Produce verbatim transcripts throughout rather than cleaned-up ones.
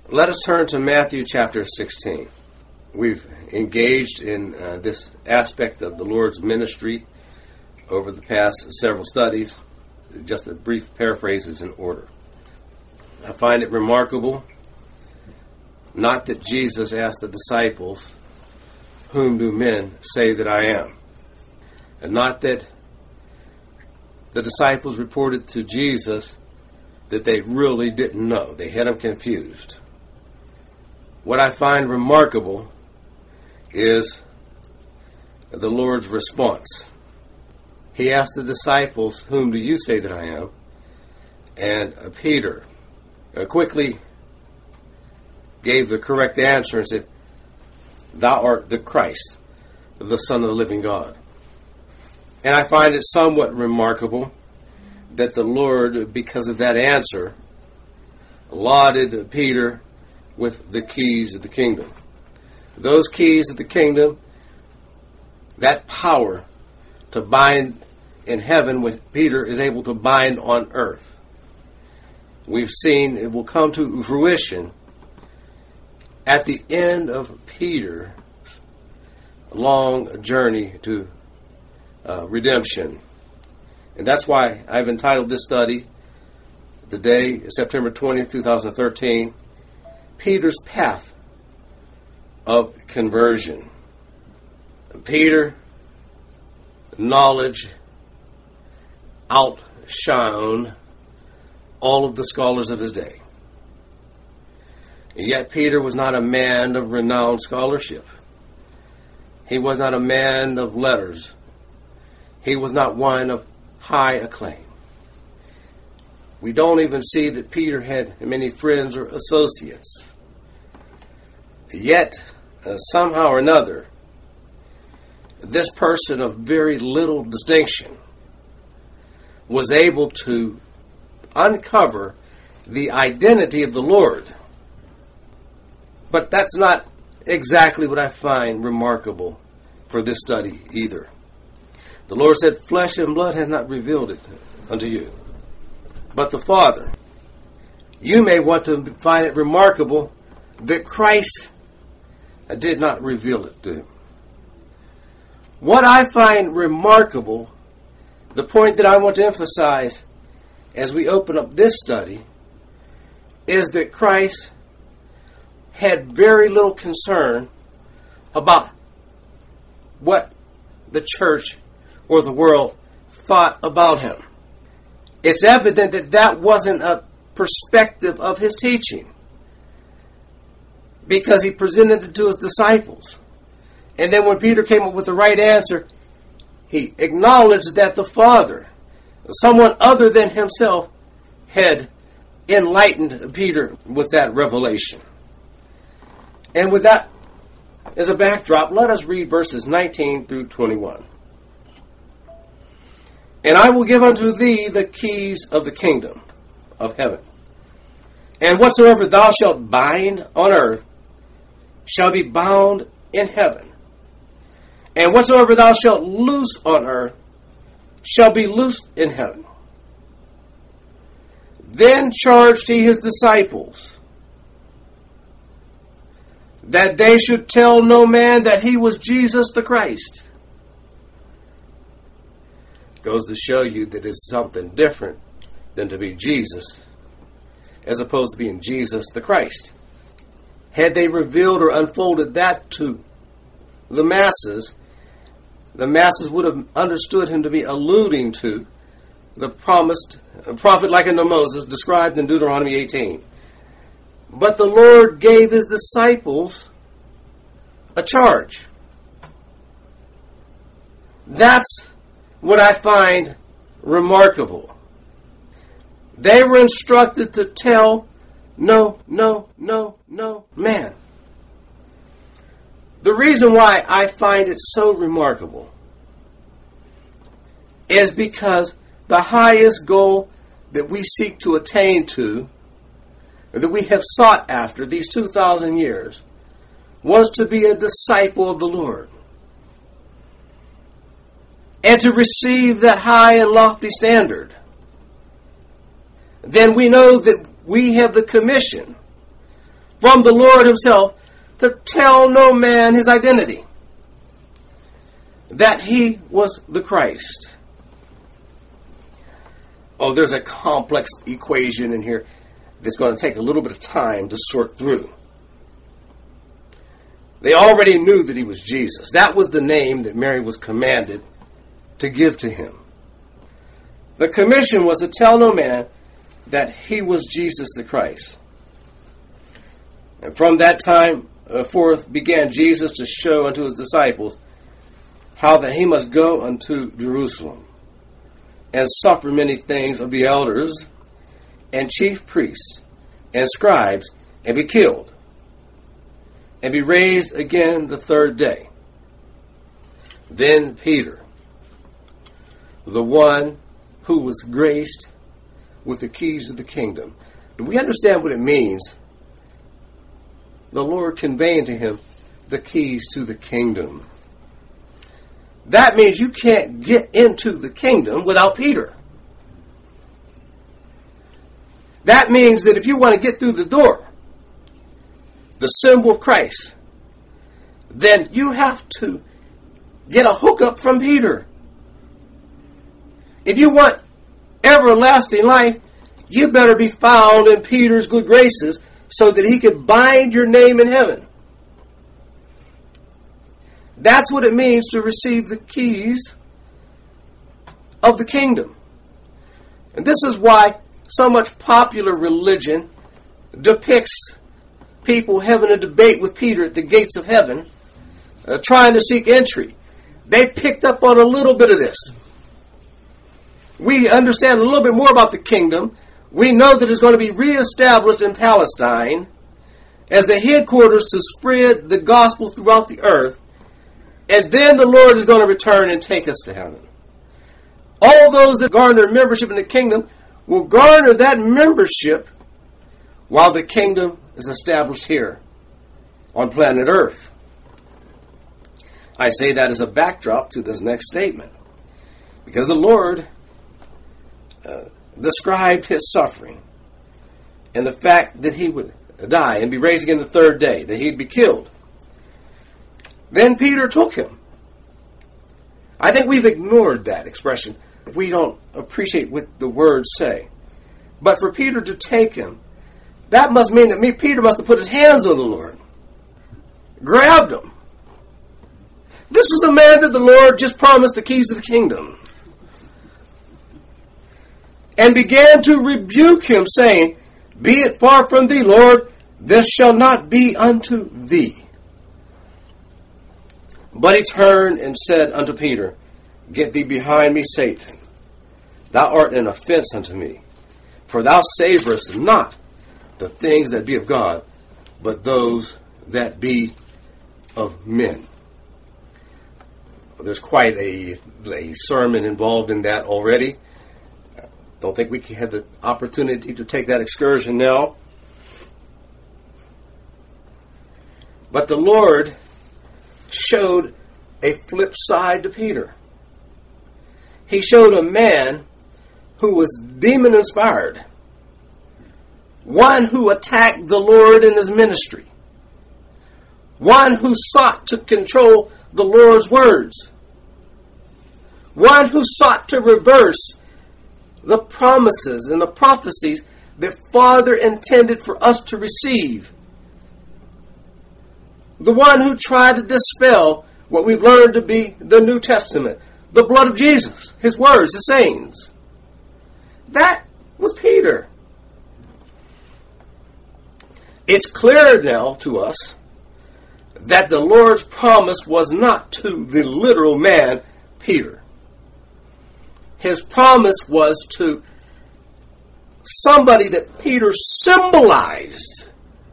Let us turn to Matthew chapter sixteen. We've engaged in uh, this aspect of the Lord's ministry over the past several studies. Just a brief paraphrase is in order. I find it remarkable, not that Jesus asked the disciples, "Whom do men say that I am?" And not that the disciples reported to Jesus that they really didn't know. They had him confused. What I find remarkable is the Lord's response. He asked the disciples, "Whom do you say that I am?" And uh, Peter uh, quickly gave the correct answer and said, "Thou art the Christ, the Son of the living God." And I find it somewhat remarkable that the Lord, because of that answer, lauded Peter with the keys of the kingdom. Those keys of the kingdom, that power to bind in heaven what Peter is able to bind on earth. We've seen it will come to fruition at the end of Peter's long journey to uh, redemption. And that's why I've entitled this study, the day, September twentieth, twenty thirteen, Peter's Path of Conversion. Peter, knowledge outshone all of the scholars of his day. And yet Peter was not a man of renowned scholarship. He was not a man of letters. He was not one of high acclaim. We don't even see that Peter had many friends or associates. Yet, uh, somehow or another, this person of very little distinction was able to uncover the identity of the Lord. But that's not exactly what I find remarkable for this study either. The Lord said, "Flesh and blood has not revealed it unto you, but the Father." You may want to find it remarkable that Christ did not reveal it to him. What I find remarkable, the point that I want to emphasize as we open up this study, is that Christ had very little concern about what the church or the world thought about him. It's evident that that wasn't a perspective of his teaching, because he presented it to his disciples. And then when Peter came up with the right answer, he acknowledged that the Father, someone other than himself, had enlightened Peter with that revelation. And with that as a backdrop, let us read verses nineteen through twenty-one. "And I will give unto thee the keys of the kingdom of heaven. And whatsoever thou shalt bind on earth shall be bound in heaven. And whatsoever thou shalt loose on earth shall be loosed in heaven." Then charged he his disciples that they should tell no man that he was Jesus the Christ. Goes to show you that it's something different than to be Jesus, as opposed to being Jesus the Christ. Had they revealed or unfolded that to the masses, the masses would have understood him to be alluding to the promised prophet like unto Moses described in Deuteronomy eighteen. But the Lord gave his disciples a charge. That's what I find remarkable. They were instructed to tell no, no, no, no man. The reason why I find it so remarkable is because the highest goal that we seek to attain to, or that we have sought after these two thousand years, was to be a disciple of the Lord. And to receive that high and lofty standard. Then we know that we have the commission from the Lord himself to tell no man his identity, that he was the Christ. Oh, there's a complex equation in here that's going to take a little bit of time to sort through. They already knew that he was Jesus. That was the name that Mary was commanded to give to him. The commission was to tell no man that he was Jesus the Christ. And from that time forth began Jesus to show unto his disciples how that he must go unto Jerusalem and suffer many things of the elders and chief priests and scribes, and be killed, and be raised again the third day. Then Peter, the one who was graced with the keys of the kingdom. Do we understand what it means? The Lord conveying to him the keys to the kingdom. That means you can't get into the kingdom without Peter. That means that if you want to get through the door, the symbol of Christ, then you have to get a hookup from Peter. If you want everlasting life, you better be found in Peter's good graces so that he can bind your name in heaven. That's what it means to receive the keys of the kingdom. And this is why so much popular religion depicts people having a debate with Peter at the gates of heaven, uh, trying to seek entry. They picked up on a little bit of this. We understand a little bit more about the kingdom. We know that it's going to be reestablished in Palestine as the headquarters to spread the gospel throughout the earth. And then the Lord is going to return and take us to heaven. All those that garner membership in the kingdom will garner that membership while the kingdom is established here on planet Earth. I say that as a backdrop to this next statement, because the Lord uh, described his suffering and the fact that he would die and be raised again the third day, that he'd be killed. Then Peter took him. I think we've ignored that expression if we don't appreciate what the words say. But for Peter to take him, that must mean that me, Peter must have put his hands on the Lord, grabbed him. This is the man that the Lord just promised the keys of the kingdom, and began to rebuke him, saying, "Be it far from thee, Lord, this shall not be unto thee." But he turned and said unto Peter, "Get thee behind me, Satan. Thou art an offense unto me. For thou savorest not the things that be of God, but those that be of men." There's quite a, a sermon involved in that already. Don't think we have the opportunity to take that excursion now. But the Lord showed a flip side to Peter. He showed a man who was demon inspired, one who attacked the Lord in his ministry, one who sought to control the Lord's words, one who sought to reverse the promises and the prophecies that Father intended for us to receive, the one who tried to dispel what we've learned to be the New Testament, the blood of Jesus, his words, his sayings. That was Peter. It's clear now to us that the Lord's promise was not to the literal man, Peter. His promise was to somebody that Peter symbolized.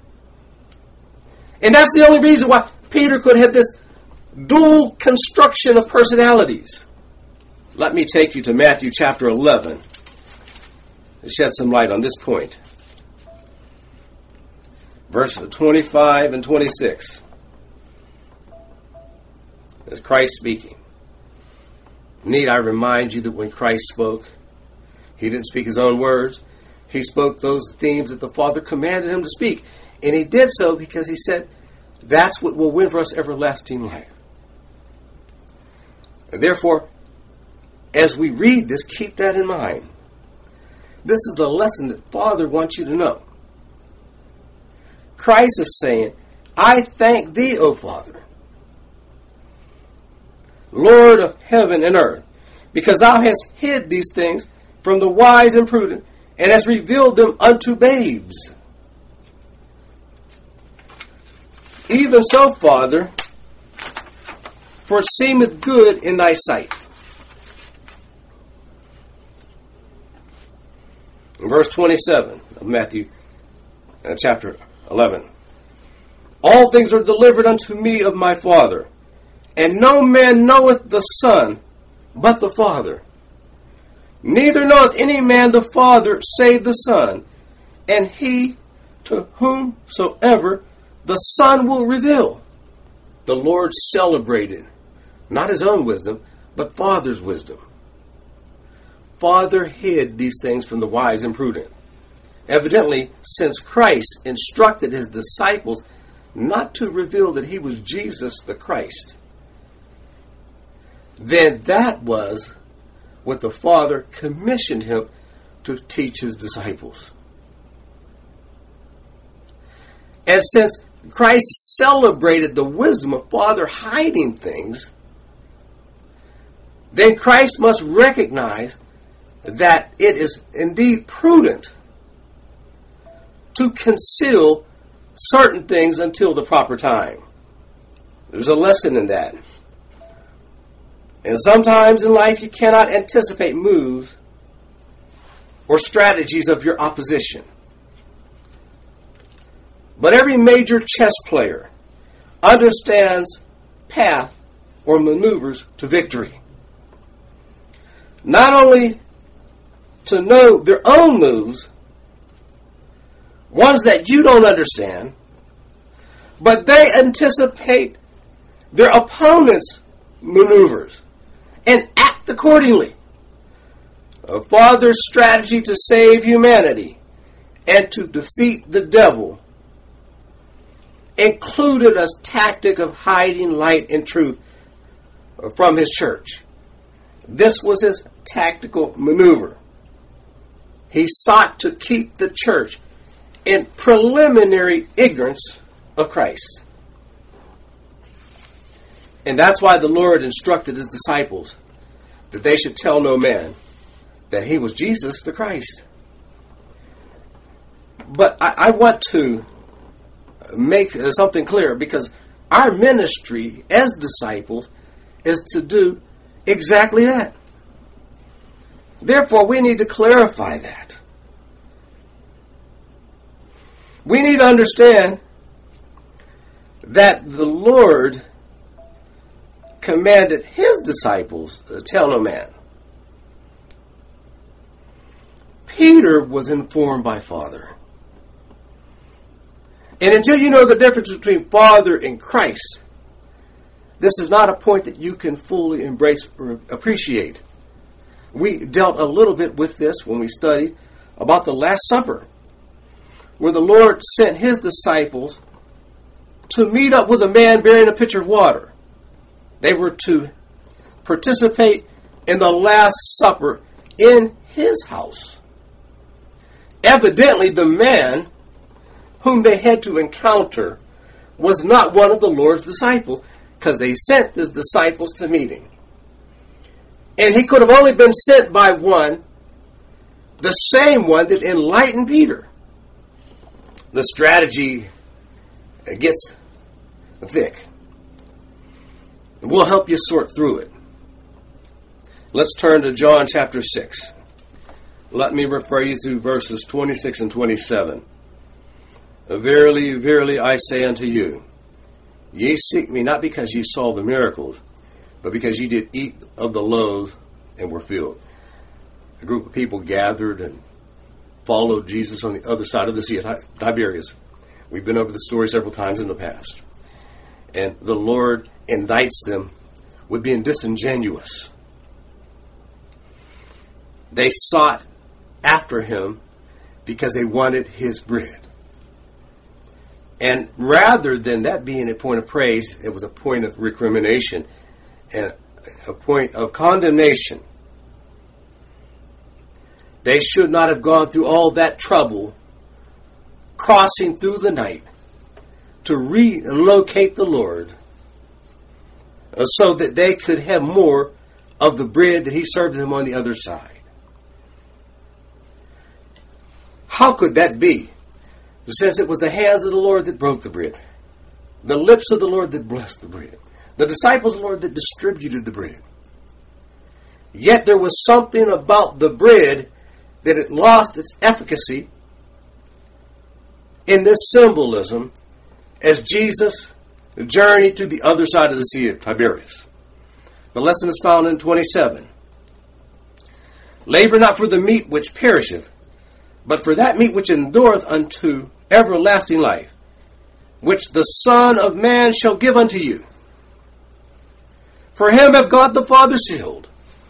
And that's the only reason why Peter could have this dual construction of personalities. Let me take you to Matthew chapter eleven and shed some light on this point. Verses twenty-five and twenty-six. Is Christ speaking. Need I remind you that when Christ spoke, he didn't speak his own words, He spoke those themes that the Father commanded him to speak. And he did so because he said, that's what will win for us everlasting life. And therefore, as we read this, keep that in mind. This is the lesson that Father wants you to know. Christ is saying, I thank thee, O Father, Lord of heaven and earth, because thou hast hid these things from the wise and prudent, and hast revealed them unto babes. Even so, Father, for it seemeth good in thy sight. In verse twenty-seven of Matthew uh, chapter eleven. All things are delivered unto me of my Father, and no man knoweth the Son but the Father. Neither knoweth any man the Father save the Son, and he to whomsoever the Son will reveal. The Lord celebrated not his own wisdom, but Father's wisdom. Father hid these things from the wise and prudent. Evidently, since Christ instructed his disciples not to reveal that he was Jesus the Christ, then that was what the Father commissioned him to teach his disciples. And since Christ celebrated the wisdom of Father hiding things, then Christ must recognize that it is indeed prudent to conceal certain things until the proper time. There's a lesson in that. And sometimes in life you cannot anticipate moves or strategies of your opposition. But every major chess player understands path or maneuvers to victory. Not only to know their own moves, ones that you don't understand, but they anticipate their opponent's maneuvers and act accordingly. A Father's strategy to save humanity and to defeat the devil included a tactic of hiding light and truth from his church. This was his tactical maneuver. He sought to keep the church in preliminary ignorance of Christ. And that's why the Lord instructed his disciples that they should tell no man that he was Jesus the Christ. But I, I want to make something clear, because our ministry as disciples is to do exactly that. Therefore, we need to clarify that. We need to understand that the Lord commanded his disciples to tell no man. Peter was informed by Father. And until you know the difference between Father and Christ, this is not a point that you can fully embrace or appreciate. We dealt a little bit with this when we studied about the Last Supper, where the Lord sent his disciples to meet up with a man bearing a pitcher of water. They were to participate in the Last Supper in his house. Evidently, the man whom they had to encounter was not one of the Lord's disciples, because they sent his disciples to meet him. And he could have only been sent by one, the same one that enlightened Peter. The strategy gets thick. We'll help you sort through it. Let's turn to John chapter six. Let me refer you to verses twenty-six and twenty-seven. Verily, verily, I say unto you, ye seek me not because ye saw the miracles, but because ye did eat of the loaves and were filled. A group of people gathered and followed Jesus on the other side of the sea at Tiberias. We've been over the story several times in the past. And the Lord indicts them with being disingenuous. They sought after him because they wanted his bread. And rather than that being a point of praise, it was a point of recrimination and a point of condemnation. They should not have gone through all that trouble crossing through the night to relocate the Lord so that they could have more of the bread that he served them on the other side. How could that be? Since it was the hands of the Lord that broke the bread, the lips of the Lord that blessed the bread, the disciples of the Lord that distributed the bread. Yet there was something about the bread that it lost its efficacy in this symbolism as Jesus journeyed to the other side of the Sea of Tiberias. The lesson is found in twenty-seven. Labor not for the meat which perisheth, but for that meat which endureth unto everlasting life, which the Son of Man shall give unto you. For him have God the Father sealed.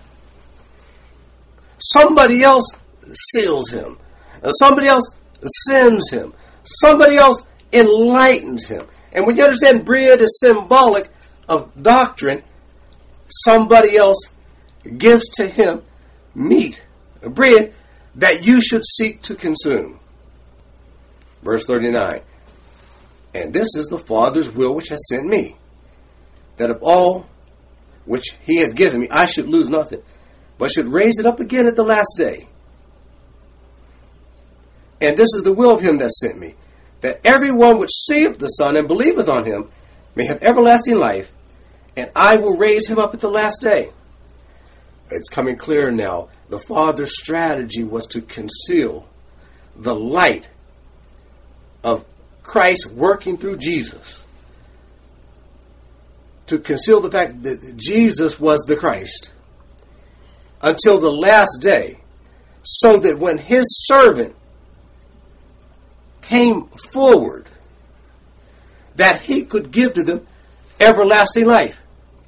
Somebody else seals him. Somebody else sends him. Somebody else enlightens him. And when you understand bread is symbolic of doctrine, somebody else gives to him meat, bread, that you should seek to consume. Verse thirty-nine. And this is the Father's will which has sent me, that of all which he hath given me, I should lose nothing, but should raise it up again at the last day. And this is the will of him that sent me, that every one which seeth the Son and believeth on him may have everlasting life, and I will raise him up at the last day. It's coming clear now. The Father's strategy was to conceal the light of Christ working through Jesus. To conceal the fact that Jesus was the Christ until the last day, so that when his servant came forward, that he could give to them everlasting life.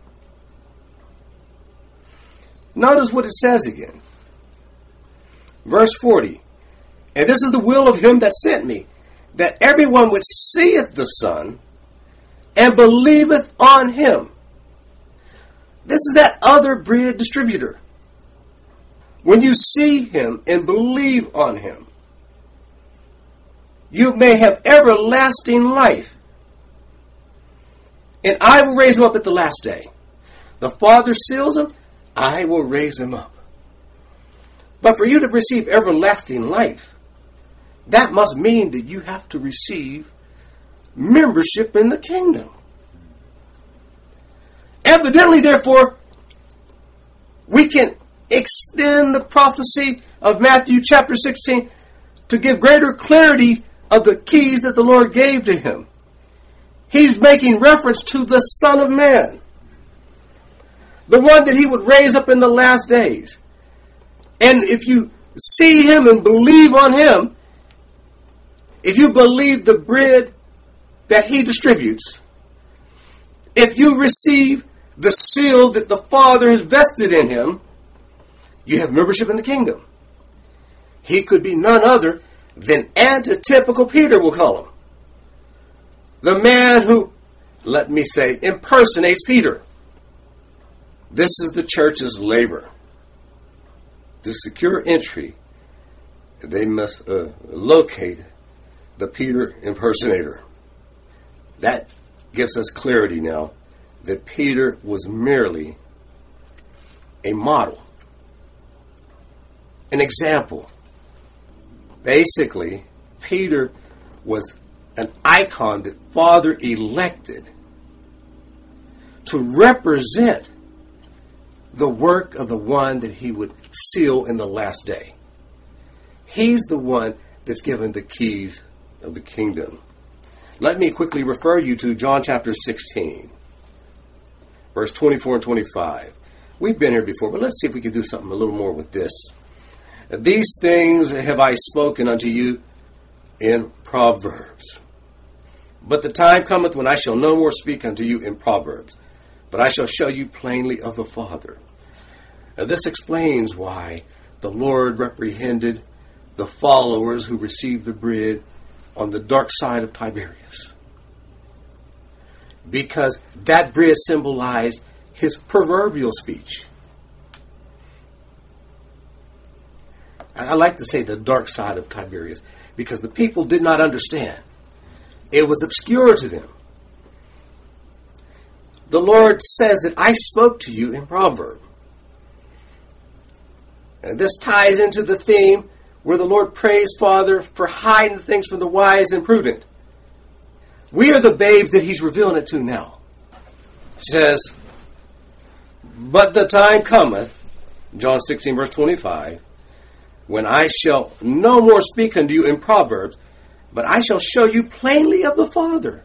Notice what it says again. Verse forty. And this is the will of him that sent me, that everyone which seeth the Son and believeth on him. This is that other bread distributor. When you see him and believe on him, you may have everlasting life. And I will raise him up at the last day. The Father seals him, I will raise him up. But for you to receive everlasting life, that must mean that you have to receive membership in the kingdom. Evidently, therefore, we can extend the prophecy of Matthew chapter sixteen to give greater clarity of the keys that the Lord gave to him. He's making reference to the Son of Man, the one that he would raise up in the last days. And if you see him and believe on him, if you believe the bread that he distributes, if you receive the seal that the Father has vested in him, you have membership in the kingdom. He could be none other than antitypical Peter, we'll call him. The man who, let me say, impersonates Peter. This is the church's labor. To secure entry, they must uh, locate the Peter impersonator. That gives us clarity now that Peter was merely a model, an example. Basically, Peter was an icon that Father elected to represent the work of the one that he would seal in the last day. He's the one that's given the keys of the kingdom. Let me quickly refer you to John chapter sixteen, verse twenty-four and twenty-five. We've been here before, but let's see if we can do something a little more with this. These things have I spoken unto you in Proverbs. But the time cometh when I shall no more speak unto you in Proverbs, but I shall show you plainly of the Father. Now, this explains why the Lord reprehended the followers who received the bread on the dark side of Tiberias. Because that bread symbolized his proverbial speech. I like to say the dark side of Tiberias because the people did not understand. It was obscure to them. The Lord says that I spoke to you in proverb. And this ties into the theme where the Lord praised Father for hiding things from the wise and prudent. We are the babes that he's revealing it to now. He says, but the time cometh, John sixteen verse twenty-five, when I shall no more speak unto you in proverbs, but I shall show you plainly of the Father.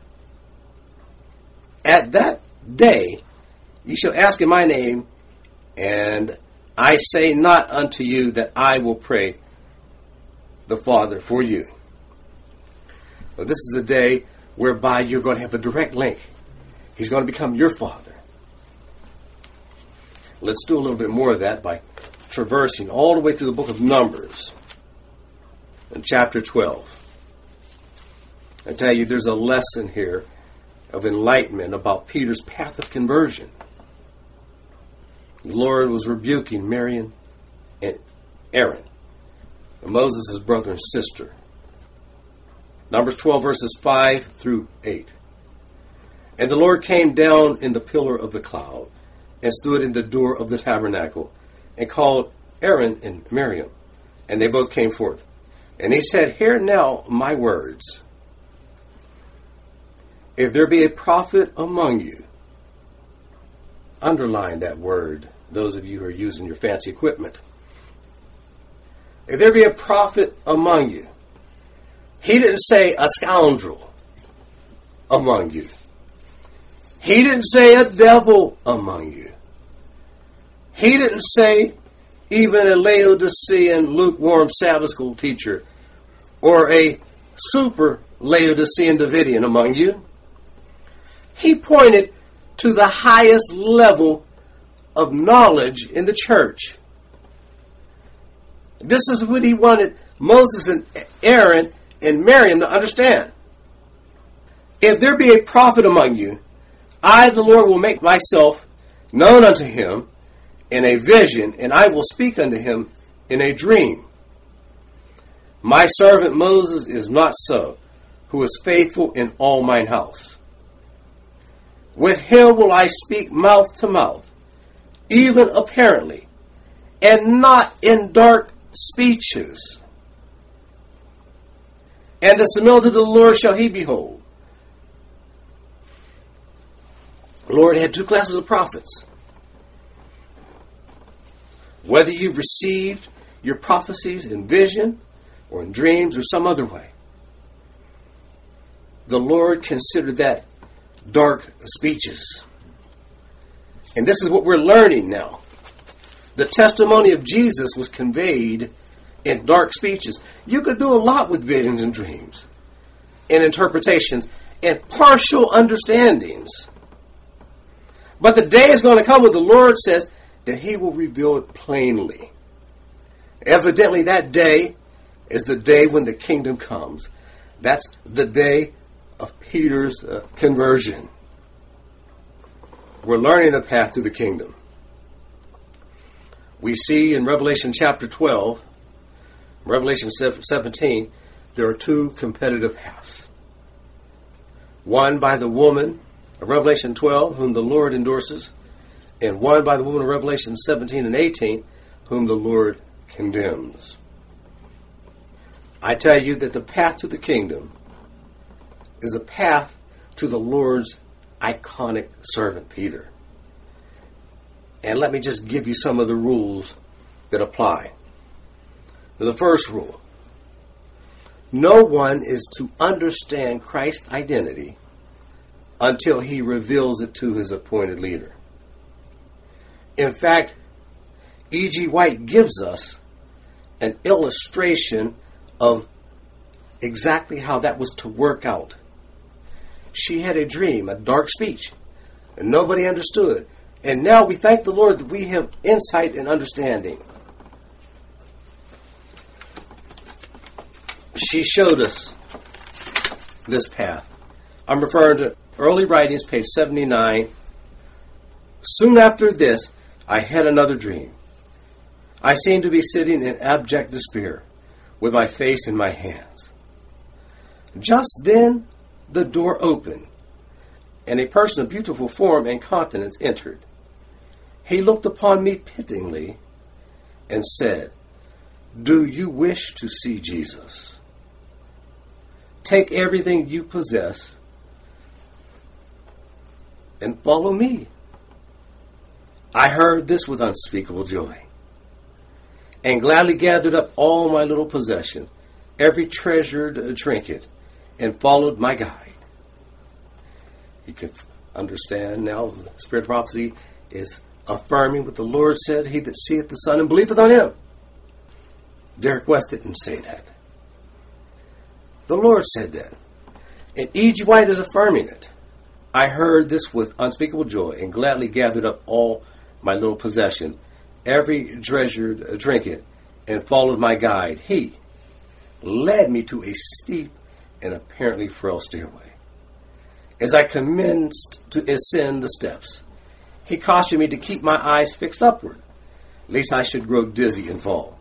At that day ye shall ask in my name, and I say not unto you that I will pray the Father for you. Well, this is a day whereby you're going to have a direct link. He's going to become your Father. Let's do a little bit more of that by traversing all the way through the book of Numbers in chapter twelve. I tell you, there's a lesson here of enlightenment about Peter's path of conversion. The Lord was rebuking Miriam and Aaron, Moses' brother and sister. Numbers twelve verses five through eight. And the Lord came down in the pillar of the cloud and stood in the door of the tabernacle and called Aaron and Miriam. And they both came forth. And he said, hear now my words. If there be a prophet among you, underline that word, those of you who are using your fancy equipment. If there be a prophet among you, he didn't say a scoundrel among you. He didn't say a devil among you. He didn't say even a Laodicean lukewarm Sabbath school teacher or a super Laodicean Davidian among you. He pointed to the highest level of knowledge in the church. This is what he wanted Moses and Aaron and Miriam to understand. If there be a prophet among you, I, the Lord, will make myself known unto him in a vision, and I will speak unto him in a dream. My servant Moses is not so, who is faithful in all mine house. With him will I speak mouth to mouth, even apparently, and not in dark speeches. And the similitude of the Lord shall he behold. The Lord had two classes of prophets. Whether you've received your prophecies in vision or in dreams or some other way, the Lord considered that dark speeches. And this is what we're learning now. The testimony of Jesus was conveyed in dark speeches. You could do a lot with visions and dreams and interpretations and partial understandings. But the day is going to come when the Lord says that he will reveal it plainly. Evidently, that day is the day when the kingdom comes. That's the day of Peter's uh, conversion. We're learning the path to the kingdom. We see in Revelation chapter twelve, Revelation seventeen, there are two competitive paths. One by the woman of Revelation twelve, whom the Lord endorses, and one by the woman of Revelation seventeen and eighteen, whom the Lord condemns. I tell you that the path to the kingdom is a path to the Lord's iconic servant Peter. And let me just give you some of the rules that apply. The first rule: no one is to understand Christ's identity until he reveals it to his appointed leader. In fact, E G White gives us an illustration of exactly how that was to work out. She had a dream, a dark speech, and nobody understood. And now we thank the Lord that we have insight and understanding. she showed us this path. I'm referring to Early Writings, page seventy-nine. Soon after this, I had another dream. I seemed to be sitting in abject despair, with my face in my hands. Just then, the door opened, and a person of beautiful form and countenance entered. He looked upon me pityingly and said, "Do you wish to see Jesus? Take everything you possess and follow me." I heard this with unspeakable joy, and gladly gathered up all my little possessions, every treasured trinket, and followed my guide. You can understand now the spirit of prophecy is affirming what the Lord said, "He that seeth the Son and believeth on him." Derek West didn't say that. The Lord said that. And E G. White is affirming it. I heard this with unspeakable joy, and gladly gathered up all my little possession, every treasured trinket, and followed my guide. He led me to a steep and apparently frail stairway. As I commenced to ascend the steps, he cautioned me to keep my eyes fixed upward, lest I should grow dizzy and fall.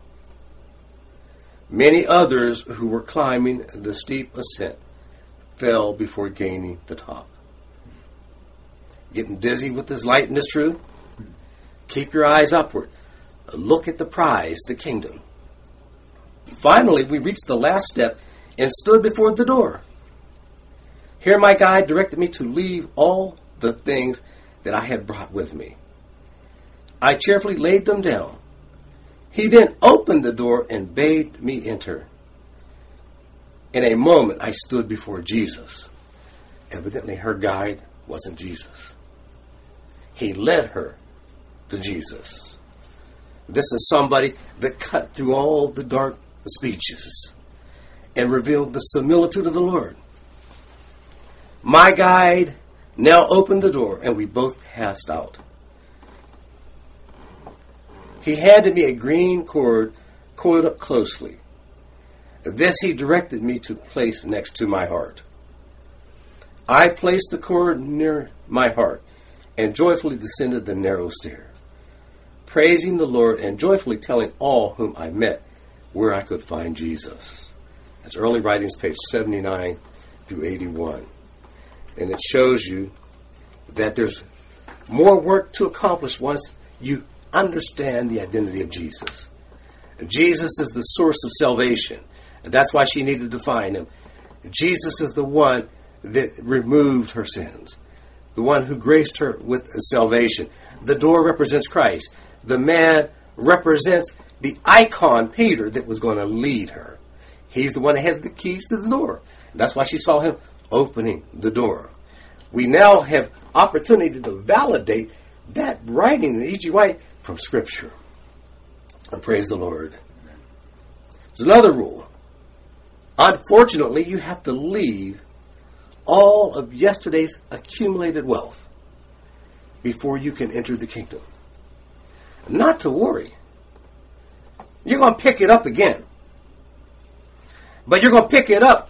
Many others who were climbing the steep ascent fell before gaining the top. Getting dizzy with this light and this truth? Keep your eyes upward. Look at the prize, the kingdom. Finally, we reached the last step and stood before the door. Here my guide directed me to leave all the things that I had brought with me. I cheerfully laid them down. He then opened the door and bade me enter. In a moment, I stood before Jesus. Evidently, her guide wasn't Jesus. He led her to Jesus. This is somebody that cut through all the dark speeches and revealed the similitude of the Lord. My guide now opened the door, and we both passed out. He handed me a green cord coiled up closely. This he directed me to place next to my heart. I placed the cord near my heart and joyfully descended the narrow stair, praising the Lord and joyfully telling all whom I met where I could find Jesus. That's Early Writings, page seventy-nine through eighty-one. And it shows you that there's more work to accomplish once you understand the identity of Jesus. Jesus is the source of salvation. And that's why she needed to find him. Jesus is the one that removed her sins, the one who graced her with salvation. The door represents Christ. The man represents the icon, Peter, that was going to lead her. He's the one that had the keys to the door. That's why she saw him opening the door. We now have opportunity to validate that writing in E G. White from Scripture. And praise the Lord. There's another rule. Unfortunately, you have to leave all of yesterday's accumulated wealth before you can enter the kingdom. Not to worry. You're going to pick it up again. But you're going to pick it up.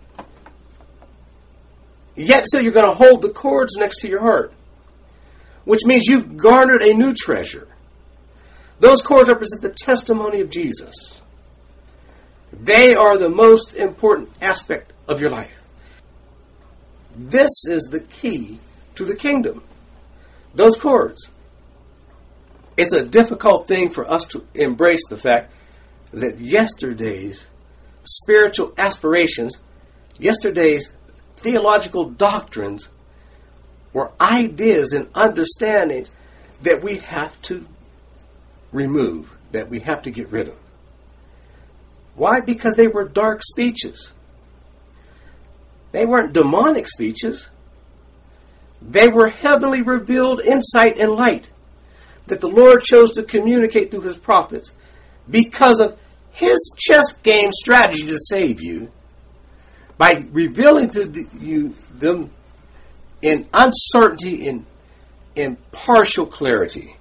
Yet still you're going to hold the cords next to your heart, which means you've garnered a new treasure. Those cords represent the testimony of Jesus. They are the most important aspect of your life. This is the key to the kingdom. Those cords. It's a difficult thing for us to embrace the fact that yesterday's spiritual aspirations, yesterday's theological doctrines were ideas and understandings that we have to remove, that we have to get rid of. Why? Because they were dark speeches. They weren't demonic speeches. They were heavenly revealed insight and light that the Lord chose to communicate through his prophets because of his chess game strategy to save you by revealing to the, you them in uncertainty and in partial clarity.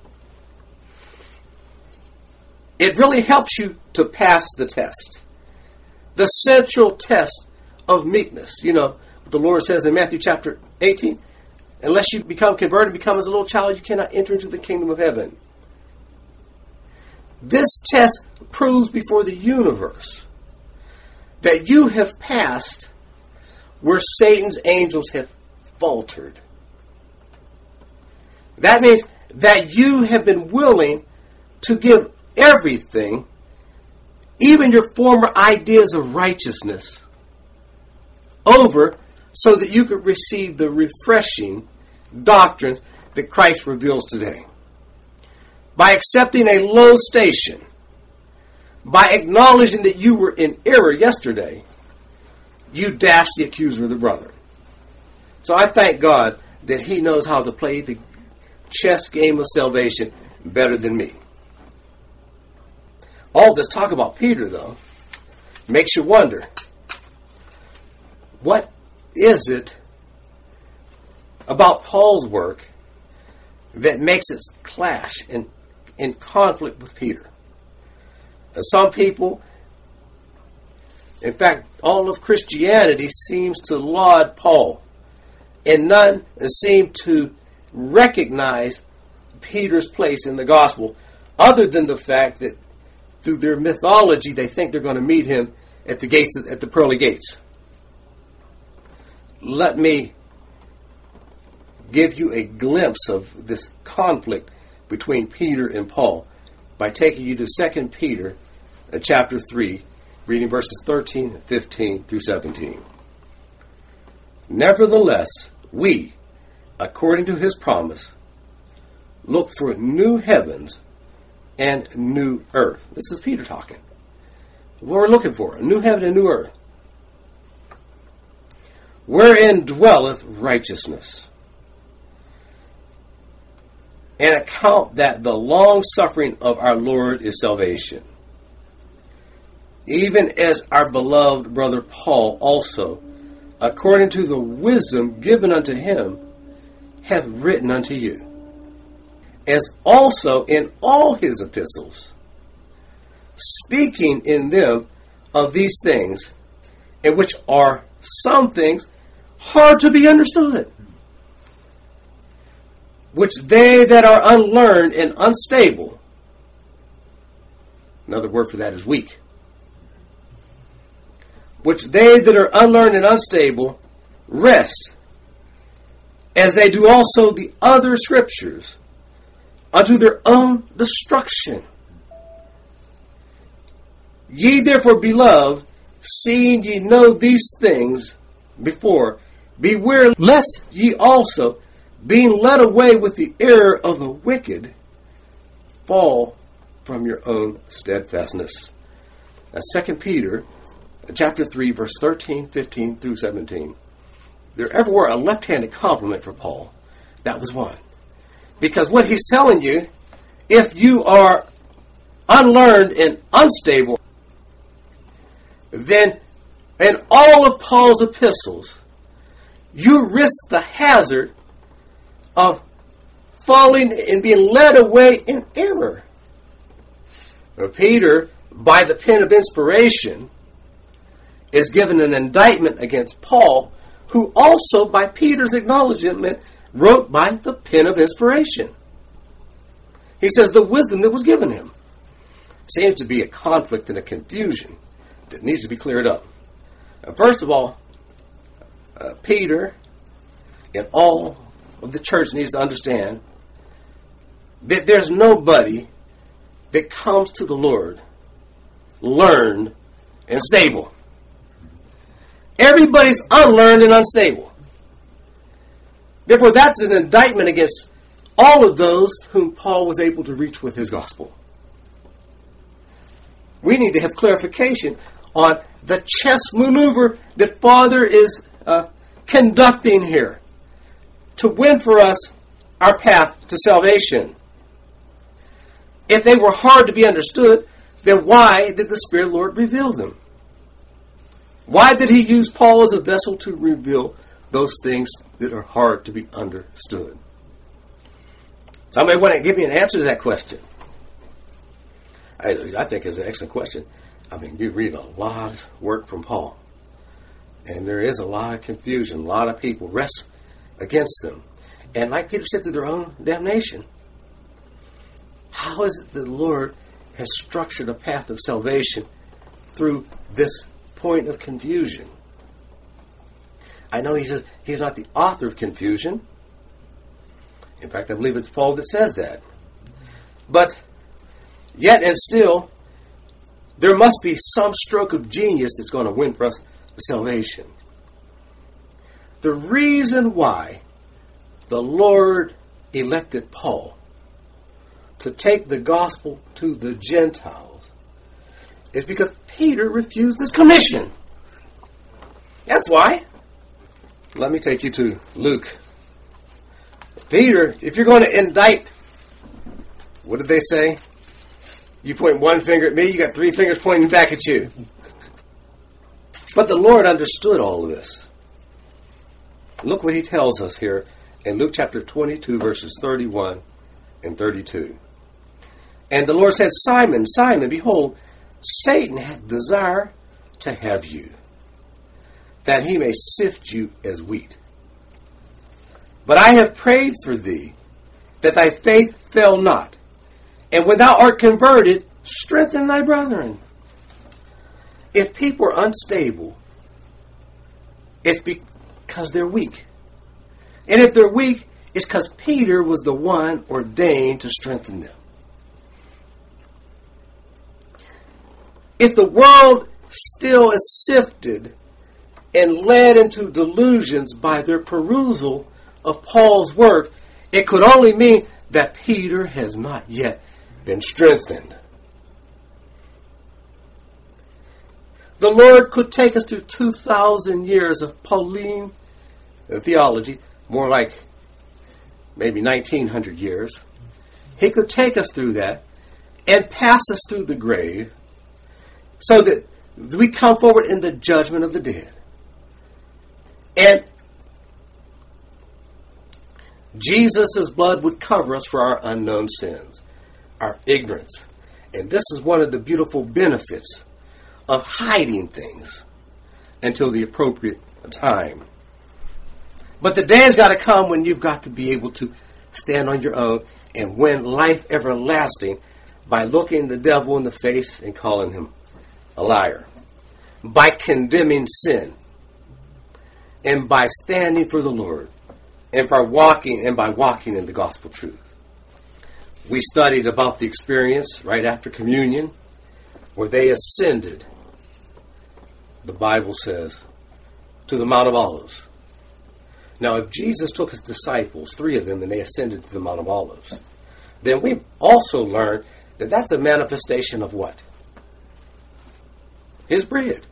It really helps you to pass the test. the central test of meekness. You know, what the Lord says in Matthew chapter eighteen, unless you become converted, become as a little child, you cannot enter into the kingdom of heaven. This test proves before the universe that you have passed where Satan's angels have faltered. That means that you have been willing to give everything, even your former ideas of righteousness, over so that you could receive the refreshing doctrines that Christ reveals today. By accepting a low station, by acknowledging that you were in error yesterday, you dashed the accuser of the brother. So I thank God that He knows how to play the chess game of salvation better than me. All this talk about Peter, though, makes you wonder, what is it about Paul's work that makes it clash and in conflict with Peter? And some people, in fact, all of Christianity seems to laud Paul, and none seem to recognize Peter's place in the gospel, other than the fact that through their mythology they think they're going to meet him at the gates, at the pearly gates. Let me give you a glimpse of this conflict between Peter and Paul by taking you to Second Peter uh, chapter three, reading verses thirteen, fifteen through seventeen. Nevertheless, we, according to His promise, look for new heavens and new earth. This is Peter talking. What we're looking for, a new heaven and new earth, wherein dwelleth righteousness, and account that the long suffering of our Lord is salvation, even as our beloved brother Paul also, according to the wisdom given unto him, hath written unto you, as also in all his epistles, speaking in them of these things, in which are some things hard to be understood, which they that are unlearned and unstable, another word for that is weak, which they that are unlearned and unstable rest, as they do also the other scriptures, unto their own destruction. Ye therefore, beloved, seeing ye know these things before, beware lest ye also, being led away with the error of the wicked, fall from your own steadfastness. Now, Second Peter chapter three, verse thirteen, fifteen through seventeen. If there ever were a left-handed compliment for Paul, that was one. Because what he's telling you, if you are unlearned and unstable, then in all of Paul's epistles, you risk the hazard of falling and being led away in error. Now, Peter, by the pen of inspiration, is given an indictment against Paul, who also, by Peter's acknowledgement, wrote by the pen of inspiration. He says the wisdom that was given him. Seems to be a conflict and a confusion that needs to be cleared up. Now, first of all, uh, Peter and all of the church needs to understand that there's nobody that comes to the Lord learned and stable. Everybody's unlearned and unstable. Therefore, that's an indictment against all of those whom Paul was able to reach with his gospel. We need to have clarification on the chess maneuver that Father is uh, conducting here to win for us our path to salvation. If they were hard to be understood, then why did the Spirit of the Lord reveal them? Why did He use Paul as a vessel to reveal those things that are hard to be understood? Somebody want to give me an answer to that question? I, I think it's an excellent question. I mean, you read a lot of work from Paul. And there is a lot of confusion. A lot of people rest against them. And like Peter said, to their own damnation. How is it that the Lord has structured a path of salvation through this point of confusion? I know he says he's not the author of confusion. In fact, I believe it's Paul that says that. But yet and still, there must be some stroke of genius that's going to win for us salvation. The reason why the Lord elected Paul to take the gospel to the Gentiles is because Peter refused his commission. That's why. Let me take you to Luke. Peter, if you're going to indict, what did they say? You point one finger at me, you got three fingers pointing back at you. But the Lord understood all of this. Look what he tells us here in Luke chapter twenty-two, verses thirty-one and thirty-two. And the Lord said, Simon, Simon, behold, Satan hath desire to have you, that he may sift you as wheat. But I have prayed for thee, that thy faith fail not. And when thou art converted, strengthen thy brethren. If people are unstable, it's because they're weak. And if they're weak, it's because Peter was the one ordained to strengthen them. If the world still is sifted and led into delusions by their perusal of Paul's work, it could only mean that Peter has not yet been strengthened. The Lord could take us through two thousand years of Pauline theology, more like maybe nineteen hundred years. He could take us through that and pass us through the grave so that we come forward in the judgment of the dead. And Jesus' blood would cover us for our unknown sins, our ignorance. And this is one of the beautiful benefits of hiding things until the appropriate time. But the day has got to come when you've got to be able to stand on your own and win life everlasting by looking the devil in the face and calling him a liar, by condemning sin, and by standing for the Lord, and by walking and by walking in the gospel truth. We studied about the experience right after communion where they ascended, the Bible says, to the Mount of Olives. Now, if Jesus took his disciples, three of them, and they ascended to the Mount of Olives, then we also learned that that's a manifestation of what? His bread.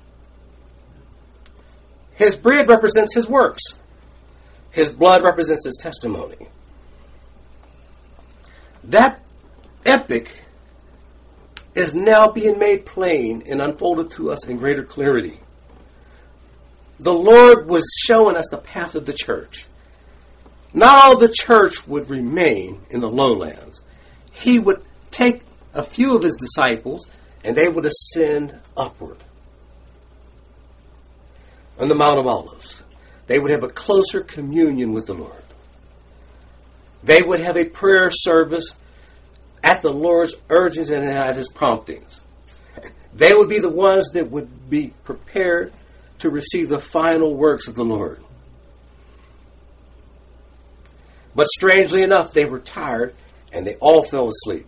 His bread represents his works. His blood represents his testimony. That epic is now being made plain and unfolded to us in greater clarity. The Lord was showing us the path of the church. Not all the church would remain in the lowlands. He would take a few of his disciples and they would ascend upward on the Mount of Olives. They would have a closer communion with the Lord. They would have a prayer service at the Lord's urgings and at his promptings. They would be the ones that would be prepared to receive the final works of the Lord. But strangely enough, they were tired and they all fell asleep.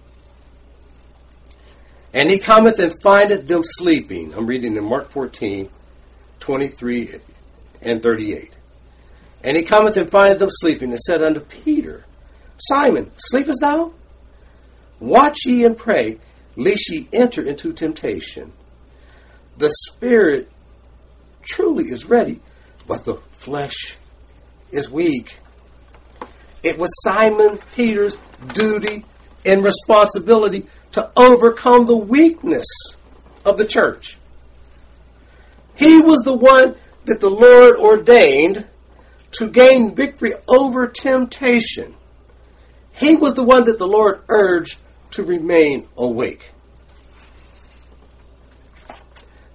And he cometh and findeth them sleeping. I'm reading in Mark fourteen, twenty-three and thirty-eight. And he cometh and findeth them sleeping, and said unto Peter, Simon, sleepest thou? Watch ye and pray, lest ye enter into temptation. The spirit truly is ready, but the flesh is weak. It was Simon Peter's duty and responsibility to overcome the weakness of the church. He was the one that the Lord ordained to gain victory over temptation. He was the one that the Lord urged to remain awake.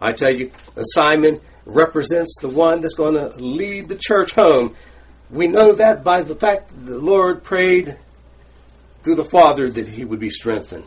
I tell you, Simon represents the one that's going to lead the church home. We know that by the fact that the Lord prayed through the Father that he would be strengthened.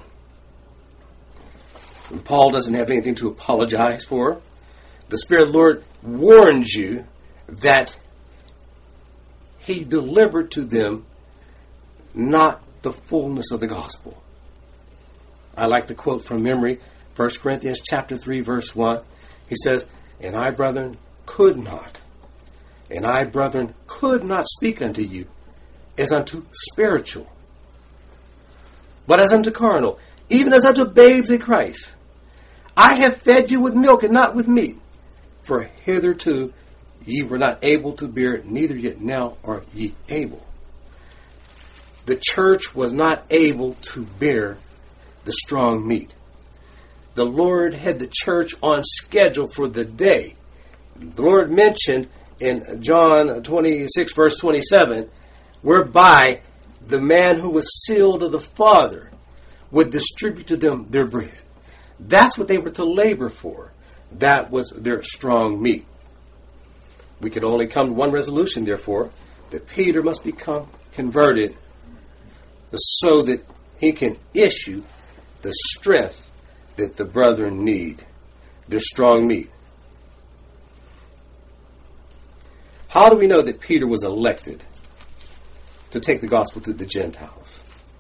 And Paul doesn't have anything to apologize for. The Spirit of the Lord warns you that he delivered to them not the fullness of the gospel. I like to quote from memory, First Corinthians chapter three, verse one. He says, "And I, brethren, could not, and I, brethren, could not speak unto you as unto spiritual, but as unto carnal, even as unto babes in Christ. I have fed you with milk and not with meat, for hitherto ye were not able to bear it, neither yet now are ye able." The church was not able to bear the strong meat. The Lord had the church on schedule for the day. The Lord mentioned in John twenty-six, verse twenty-seven, whereby the man who was sealed of the Father would distribute to them their bread. That's what they were to labor for. That was their strong meat. We could only come to one resolution, therefore, that Peter must become converted so that he can issue the strength that the brethren need, their strong meat. How do we know that Peter was elected to take the gospel to the Gentiles?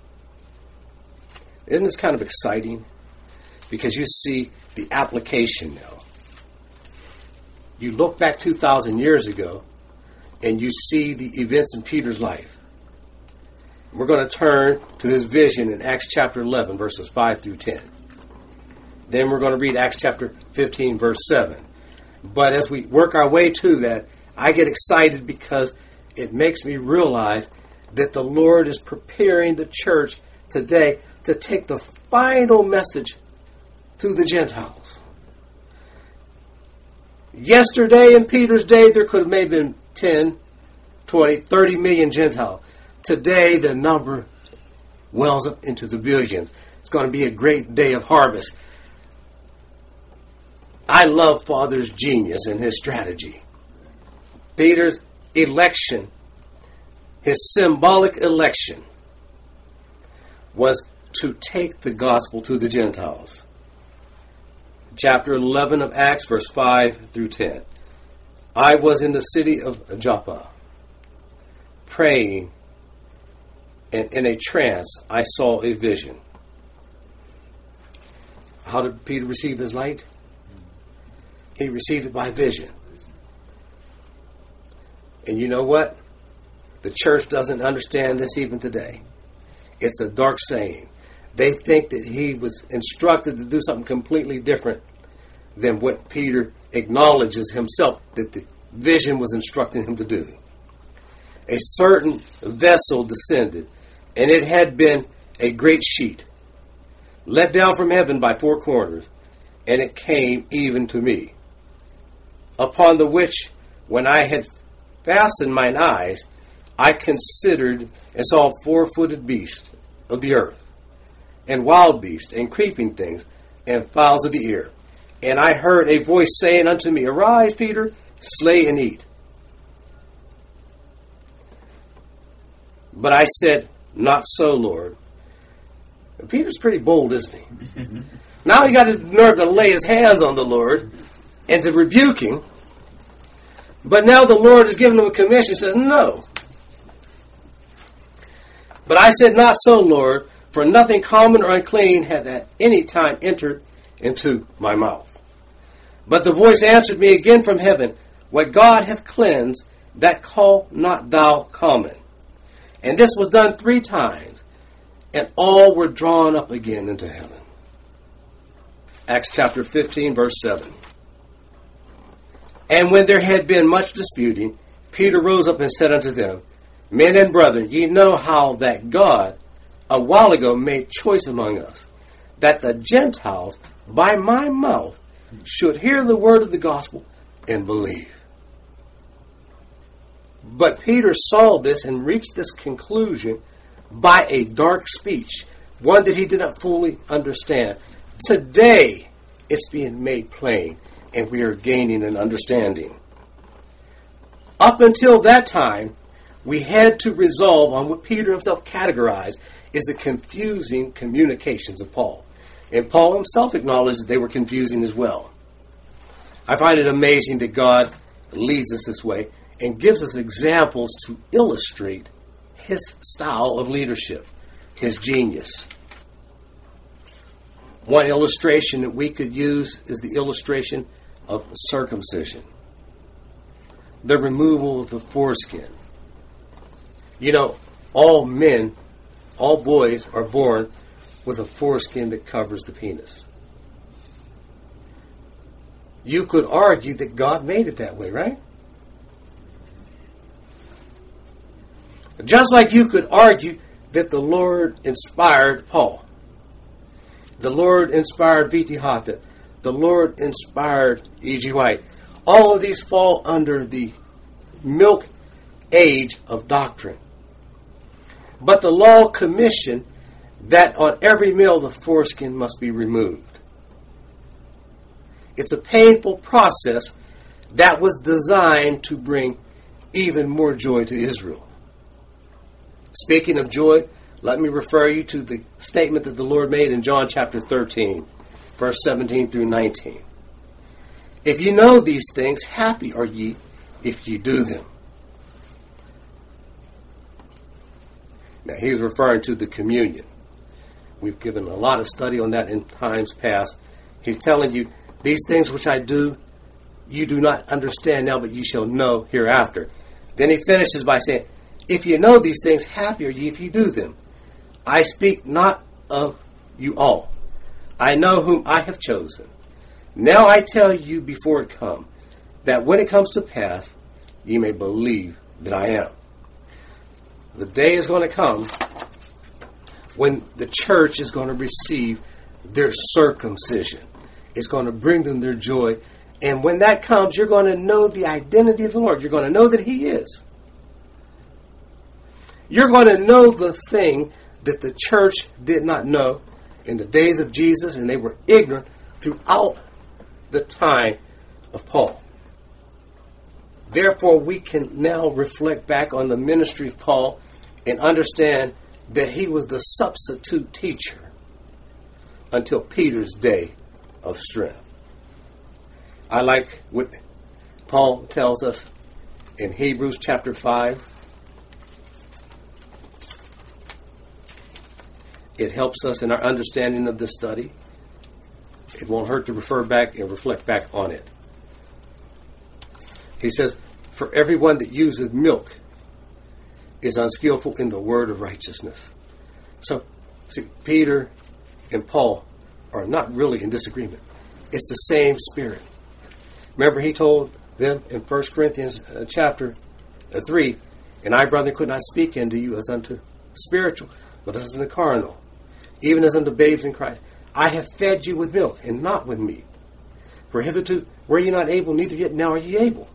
Isn't this kind of exciting? Because you see the application now. You look back two thousand years ago and you see the events in Peter's life. We're going to turn to his vision in Acts chapter eleven, verses five through ten. Then we're going to read Acts chapter fifteen, verse seven. But as we work our way to that, I get excited because it makes me realize that the Lord is preparing the church today to take the final message to the Gentiles. Yesterday in Peter's day, there could have maybe been ten, twenty, thirty million Gentiles. Today, the number wells up into the billions. It's going to be a great day of harvest. I love Father's genius and his strategy. Peter's election, his symbolic election, was to take the gospel to the Gentiles. Chapter eleven of Acts, verse five through ten. I was in the city of Joppa, praying, and in a trance I saw a vision. How did Peter receive his light? He received it by vision. And you know what? The church doesn't understand this even today. It's a dark saying. They think that he was instructed to do something completely different than what Peter acknowledges himself that the vision was instructing him to do. A certain vessel descended, and it had been a great sheet, let down from heaven by four corners, and it came even to me. Upon the which, when I had fastened mine eyes, I considered and saw four-footed beasts of the earth, and wild beasts, and creeping things, and fowls of the air. And I heard a voice saying unto me, Arise, Peter, slay and eat. But I said, Not so, Lord. And Peter's pretty bold, isn't he? Now he got the nerve to lay his hands on the Lord and to rebuke him. But now the Lord has given him a commission. He says, No. But I said, Not so, Lord, for nothing common or unclean hath at any time entered into my mouth. But the voice answered me again from heaven, What God hath cleansed, that call not thou common. And this was done three times, and all were drawn up again into heaven. Acts chapter fifteen, verse seven. And when there had been much disputing, Peter rose up and said unto them, Men and brethren, ye know how that God a while ago made choice among us, that the Gentiles by my mouth should hear the word of the gospel and believe. But Peter saw this and reached this conclusion by a dark speech, one that he did not fully understand. Today, it's being made plain and we are gaining an understanding. Up until that time, we had to resolve on what Peter himself categorized as the confusing communications of Paul. And Paul himself acknowledged that they were confusing as well. I find it amazing that God leads us this way and gives us examples to illustrate his style of leadership, his genius. One illustration that we could use is the illustration of circumcision, the removal of the foreskin. You know, all men, all boys are born with a foreskin that covers the penis. You could argue that God made it that way, right? Just like you could argue that the Lord inspired Paul. The Lord inspired B T Hata. The Lord inspired E G White. All of these fall under the milk age of doctrine. But the law commissioned that on every male the foreskin must be removed. It's a painful process that was designed to bring even more joy to Israel. Speaking of joy, let me refer you to the statement that the Lord made in John chapter thirteen, verse seventeen through nineteen. If you know these things, happy are ye if you do them. Now, he's referring to the communion. We've given a lot of study on that in times past. He's telling you, these things which I do, you do not understand now, but you shall know hereafter. Then he finishes by saying, if you know these things, happy are ye if you do them. I speak not of you all. I know whom I have chosen. Now I tell you before it come, that when it comes to pass, ye may believe that I am. The day is going to come when the church is going to receive their circumcision. It's going to bring them their joy. And when that comes, you're going to know the identity of the Lord. You're going to know that He is. You're going to know the thing that the church did not know in the days of Jesus, and they were ignorant throughout the time of Paul. Therefore, we can now reflect back on the ministry of Paul and understand that he was the substitute teacher until Peter's day of strength. I like what Paul tells us in Hebrews chapter five. It helps us in our understanding of this study. It won't hurt to refer back and reflect back on it. He says, for everyone that uses milk is unskillful in the word of righteousness. So, see, Peter and Paul are not really in disagreement. It's the same Spirit. Remember, he told them in First Corinthians uh, chapter uh, three, and I, brother, could not speak unto you as unto spiritual, but as unto carnal, even as unto babes in Christ. I have fed you with milk and not with meat. For hitherto were ye not able, neither yet now are ye able.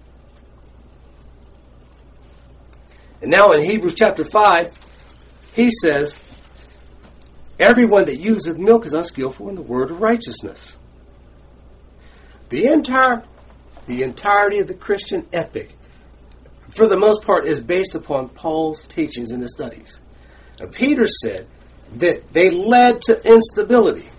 And now in Hebrews chapter five, he says, everyone that useth milk is unskillful in the word of righteousness. The entire, the entirety of the Christian epic, for the most part, is based upon Paul's teachings in his studies. Now, Peter said that they led to instability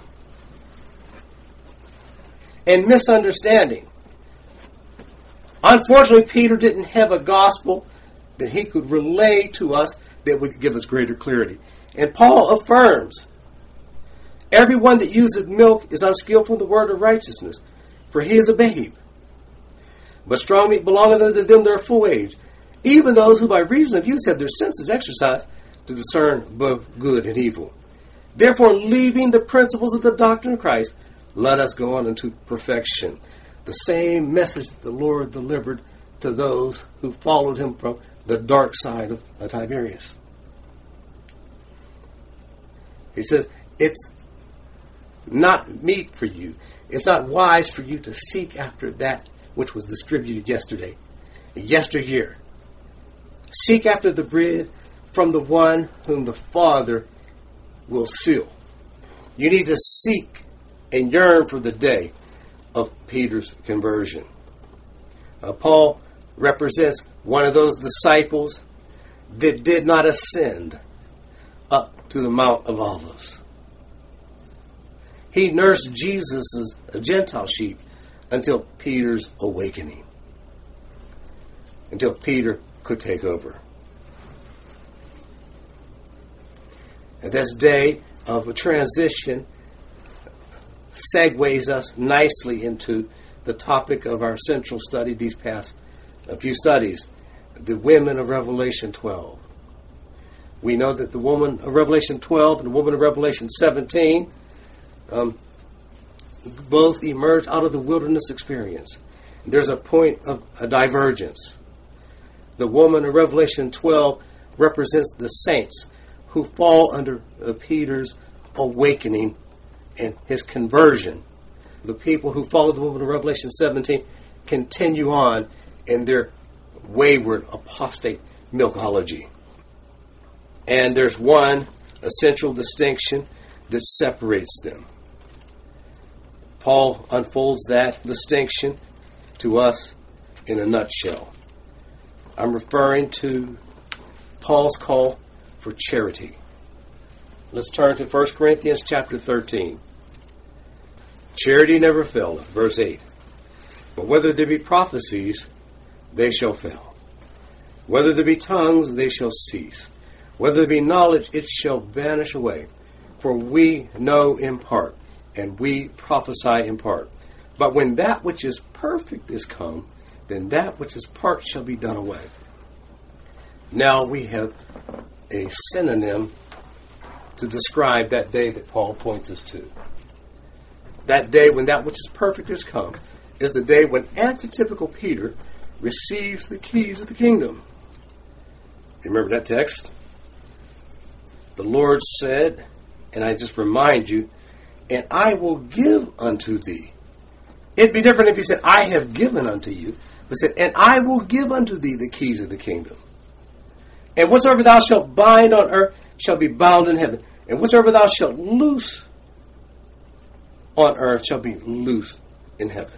and misunderstanding. Unfortunately, Peter didn't have a gospel that he could relay to us that would give us greater clarity. And Paul affirms, everyone that useth milk is unskillful in the word of righteousness, for he is a babe. But strong meat belongeth unto them that are full age, even those who by reason of use have their senses exercised to discern both good and evil. Therefore, leaving the principles of the doctrine of Christ, let us go on into perfection. The same message that the Lord delivered to those who followed him from the dark side of Tiberias. He says, it's not meet for you. It's not wise for you to seek after that which was distributed yesterday, yesteryear. Seek after the bread from the one whom the Father will seal. You need to seek and yearn for the day of Peter's conversion. Uh, Paul represents one of those disciples that did not ascend up to the Mount of Olives. He nursed Jesus' Gentile sheep until Peter's awakening, until Peter could take over. And this day of a transition segues us nicely into the topic of our central study these past a few studies, the women of Revelation twelve. We know that the woman of Revelation twelve and the woman of Revelation seventeen um, both emerged out of the wilderness experience. There's a point of a divergence. The woman of Revelation twelve represents the saints who fall under uh, Peter's awakening and his conversion. The people who follow the woman of Revelation seventeen continue on in their wayward apostate milkology. And there's one essential distinction that separates them. Paul unfolds that distinction to us in a nutshell. I'm referring to Paul's call for charity. Let's turn to First Corinthians chapter thirteen. Charity never faileth, verse eight. But whether there be prophecies, they shall fail. Whether there be tongues, they shall cease. Whether there be knowledge, it shall vanish away. For we know in part, and we prophesy in part. But when that which is perfect is come, then that which is part shall be done away. Now we have a synonym to describe that day that Paul points us to. That day when that which is perfect is come is the day when antitypical Peter receives the keys of the kingdom. You remember that text? The Lord said, and I just remind you, and I will give unto thee. It'd be different if he said, I have given unto you. But said, and I will give unto thee the keys of the kingdom. And whatsoever thou shalt bind on earth shall be bound in heaven. And whatsoever thou shalt loose on earth shall be loose in heaven.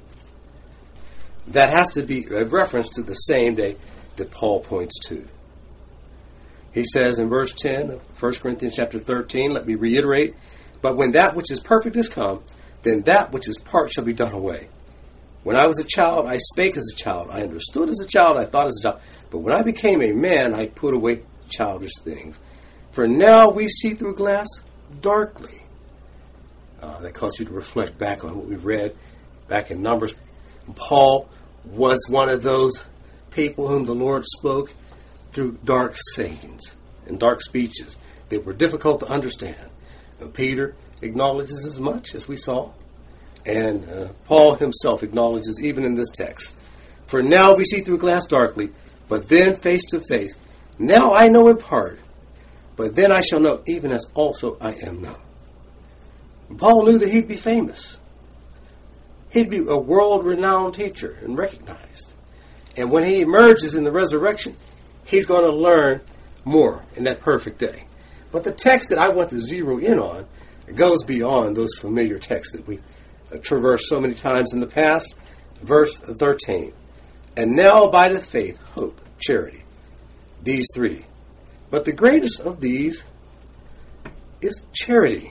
That has to be a reference to the same day that Paul points to. He says in verse ten of First Corinthians chapter thirteen, let me reiterate, but when that which is perfect is come, then that which is part shall be done away. When I was a child, I spake as a child. I understood as a child, I thought as a child. But when I became a man, I put away childish things. For now we see through glass darkly. Uh, that causes you to reflect back on what we've read back in Numbers. Paul was one of those people whom the Lord spoke through dark sayings and dark speeches that were difficult to understand. And Peter acknowledges as much, as we saw. And uh, Paul himself acknowledges even in this text. For now we see through glass darkly, but then face to face. Now I know in part, but then I shall know even as also I am known. Paul knew that he'd be famous. He'd be a world-renowned teacher and recognized. And when he emerges in the resurrection, he's going to learn more in that perfect day. But the text that I want to zero in on goes beyond those familiar texts that we uh, traversed so many times in the past. Verse thirteen. And now abideth faith, hope, charity. These three. But the greatest of these is charity.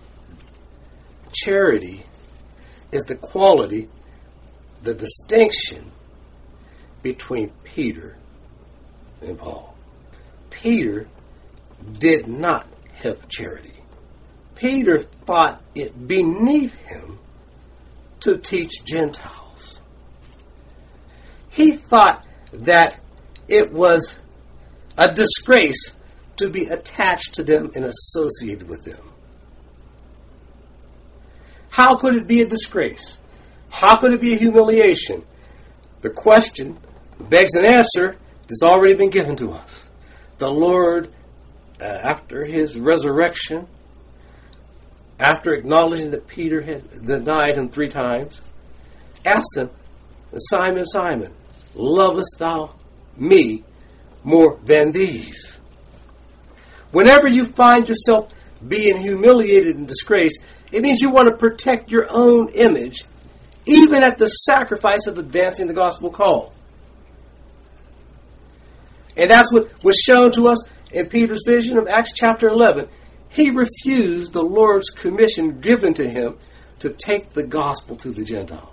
Charity is the quality, the distinction between Peter and Paul. Peter did not have charity. Peter thought it beneath him to teach Gentiles. He thought that it was a disgrace to be attached to them and associated with them. How could it be a disgrace? How could it be a humiliation? The question begs an answer that's already been given to us. The Lord, uh, after his resurrection, after acknowledging that Peter had denied him three times, asked him, Simon, Simon, lovest thou me more than these? Whenever you find yourself being humiliated and disgraced, it means you want to protect your own image even at the sacrifice of advancing the gospel call. And that's what was shown to us in Peter's vision of Acts chapter eleven. He refused the Lord's commission given to him to take the gospel to the Gentiles.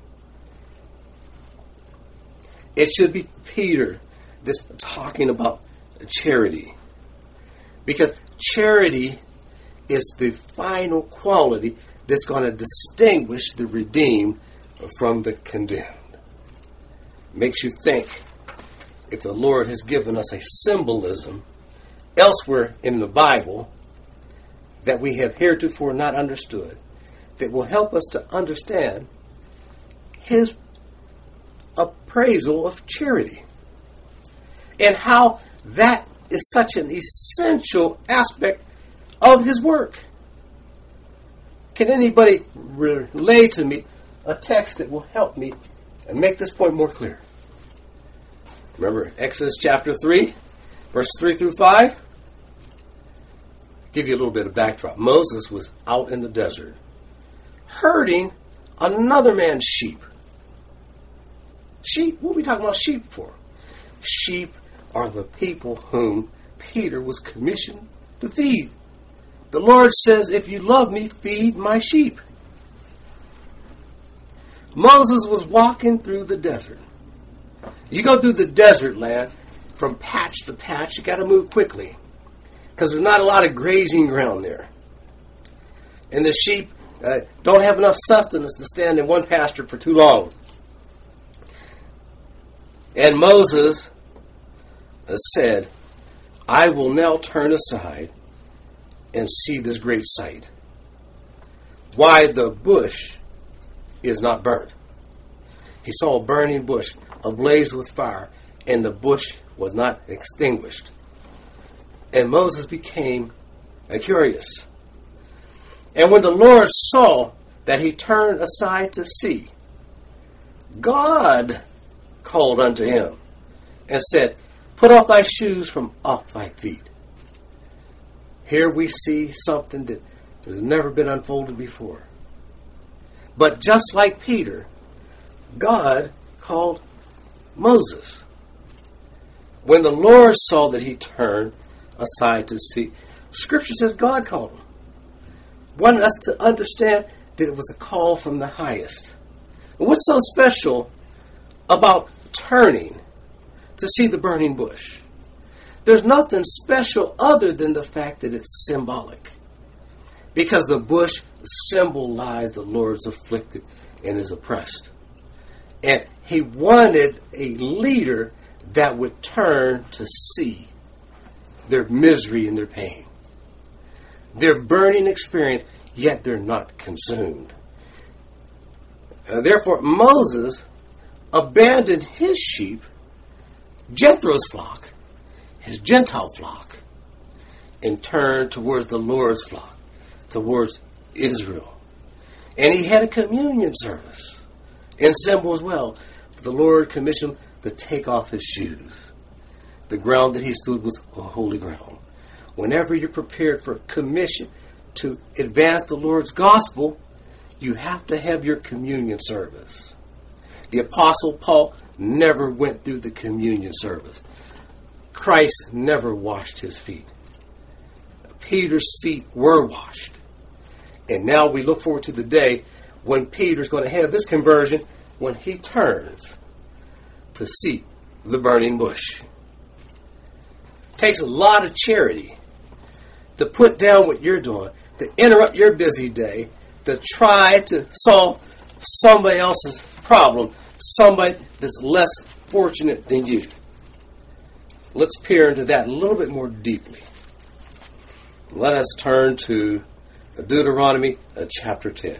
It should be Peter that's talking about charity. Because charity is the final quality that's going to distinguish the redeemed from the condemned. Makes you think, if the Lord has given us a symbolism elsewhere in the Bible that we have heretofore not understood, that will help us to understand his appraisal of charity and how that is such an essential aspect of his work. Can anybody relay to me a text that will help me and make this point more clear? Remember Exodus chapter three, verses three through five? Give you a little bit of backdrop. Moses was out in the desert herding another man's sheep. Sheep? What are we talking about sheep for? Sheep are the people whom Peter was commissioned to feed. The Lord says, if you love me, feed my sheep. Moses was walking through the desert. You go through the desert land, from patch to patch, you got to move quickly, because there's not a lot of grazing ground there. And the sheep uh, don't have enough sustenance to stand in one pasture for too long. And Moses said, I will now turn aside and see this great sight, why the bush is not burnt. He saw a burning bush ablaze with fire, and the bush was not extinguished. And Moses became curious. And when the Lord saw that he turned aside to see, God called unto him and said, put off thy shoes from off thy feet. Here we see something that has never been unfolded before. But just like Peter, God called Moses. When the Lord saw that he turned aside to see, Scripture says God called him. Wanted us to understand that it was a call from the highest. And what's so special about turning to see the burning bush? There's nothing special other than the fact that it's symbolic. Because the bush symbolized the Lord's afflicted and his oppressed. And he wanted a leader that would turn to see their misery and their pain. Their burning experience, yet they're not consumed. Uh, therefore, Moses abandoned his sheep, Jethro's flock, his Gentile flock, and turned towards the Lord's flock, towards Israel. And he had a communion service in symbol as well. The Lord commissioned him to take off his shoes. The ground that he stood was a holy ground. Whenever you're prepared for commission to advance the Lord's gospel, you have to have your communion service. The Apostle Paul never went through the communion service. Christ never washed his feet. Peter's feet were washed. And now we look forward to the day when Peter's going to have his conversion, when he turns to see the burning bush. It takes a lot of charity to put down what you're doing, to interrupt your busy day, to try to solve somebody else's problem, somebody that's less fortunate than you. Let's peer into that a little bit more deeply. Let us turn to Deuteronomy uh, chapter ten.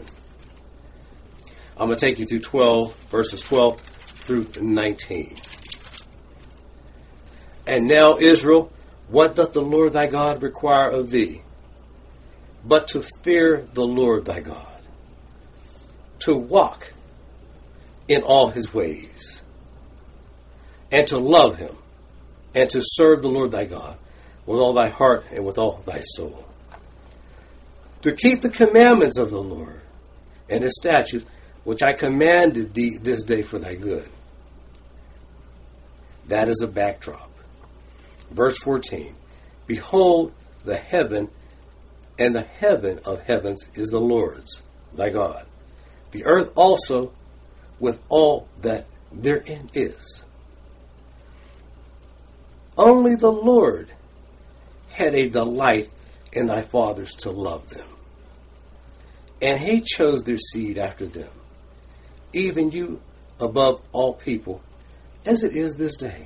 I'm going to take you through twelve, verses twelve through nineteen. And now, Israel, what doth the Lord thy God require of thee? But to fear the Lord thy God, to walk in all his ways, and to love him, and to serve the Lord thy God with all thy heart and with all thy soul. To keep the commandments of the Lord and his statutes which I commanded thee this day for thy good. That is a backdrop. Verse fourteen. Behold, the heaven and the heaven of heavens is the Lord's, thy God. The earth also with all that therein is. Only the Lord had a delight in thy fathers to love them. And he chose their seed after them, even you above all people, as it is this day.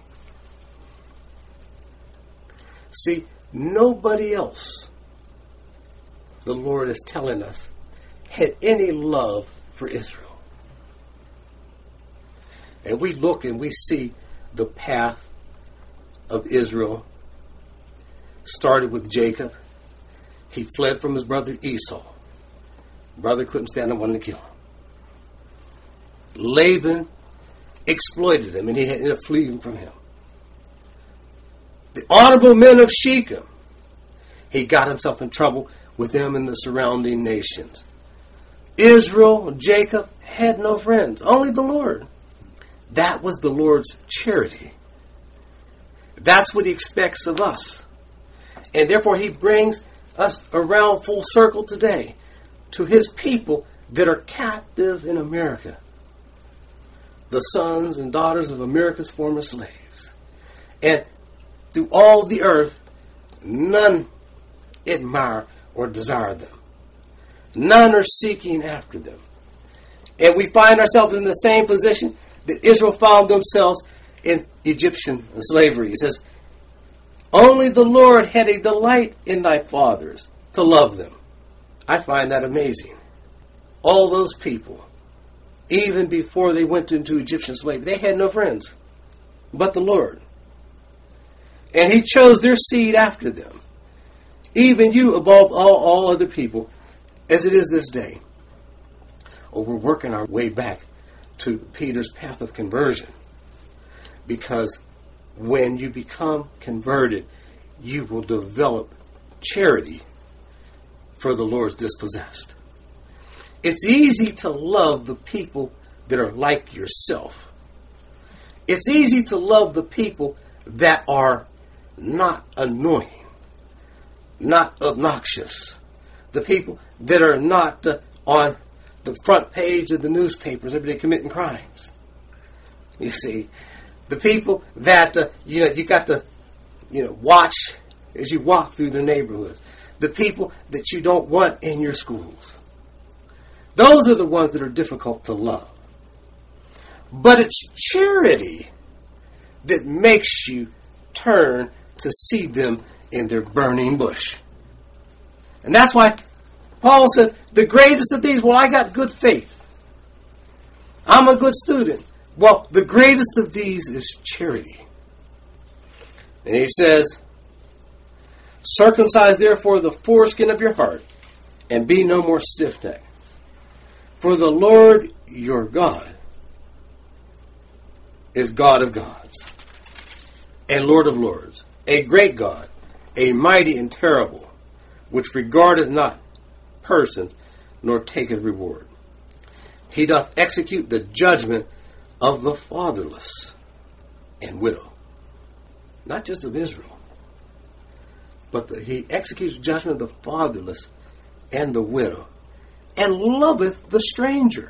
See, nobody else, the Lord is telling us, had any love for Israel. And we look and we see the path of Israel started with Jacob. He fled from his brother Esau. Brother couldn't stand him, wanted to kill him. Laban exploited him, and he ended up fleeing from him. The honorable men of Shechem, he got himself in trouble with them and the surrounding nations. Israel, Jacob, had no friends, only the Lord. That was the Lord's charity. That's what he expects of us. And therefore he brings us around full circle today to his people that are captive in America. The sons and daughters of America's former slaves. And through all the earth, none admire or desire them. None are seeking after them. And we find ourselves in the same position that Israel found themselves in Egyptian slavery. It says, only the Lord had a delight in thy fathers to love them. I find that amazing. All those people, even before they went into Egyptian slavery, they had no friends but the Lord. And he chose their seed after them, even you above all, all other people, as it is this day. Oh, we're working our way back to Peter's path of conversion, because when you become converted, you will develop charity for the Lord's dispossessed. It's easy to love the people that are like yourself. It's easy to love the people that are not annoying, not obnoxious. The people that are not uh, on the front page of the newspapers every day committing crimes. You see, the people that uh, you know you got to you know watch as you walk through the neighborhoods. The people that you don't want in your schools. Those are the ones that are difficult to love. But it's charity that makes you turn to see them in their burning bush. And that's why Paul says, the greatest of these, well, I got good faith. I'm a good student. Well, the greatest of these is charity. And he says, circumcise therefore the foreskin of your heart, and be no more stiff-necked. For the Lord your God is God of gods, and Lord of lords, a great God, a mighty and terrible, which regardeth not persons, nor taketh reward. He doth execute the judgment of the fatherless and widow. Not just of Israel, but the, he executes judgment of the fatherless and the widow, and loveth the stranger,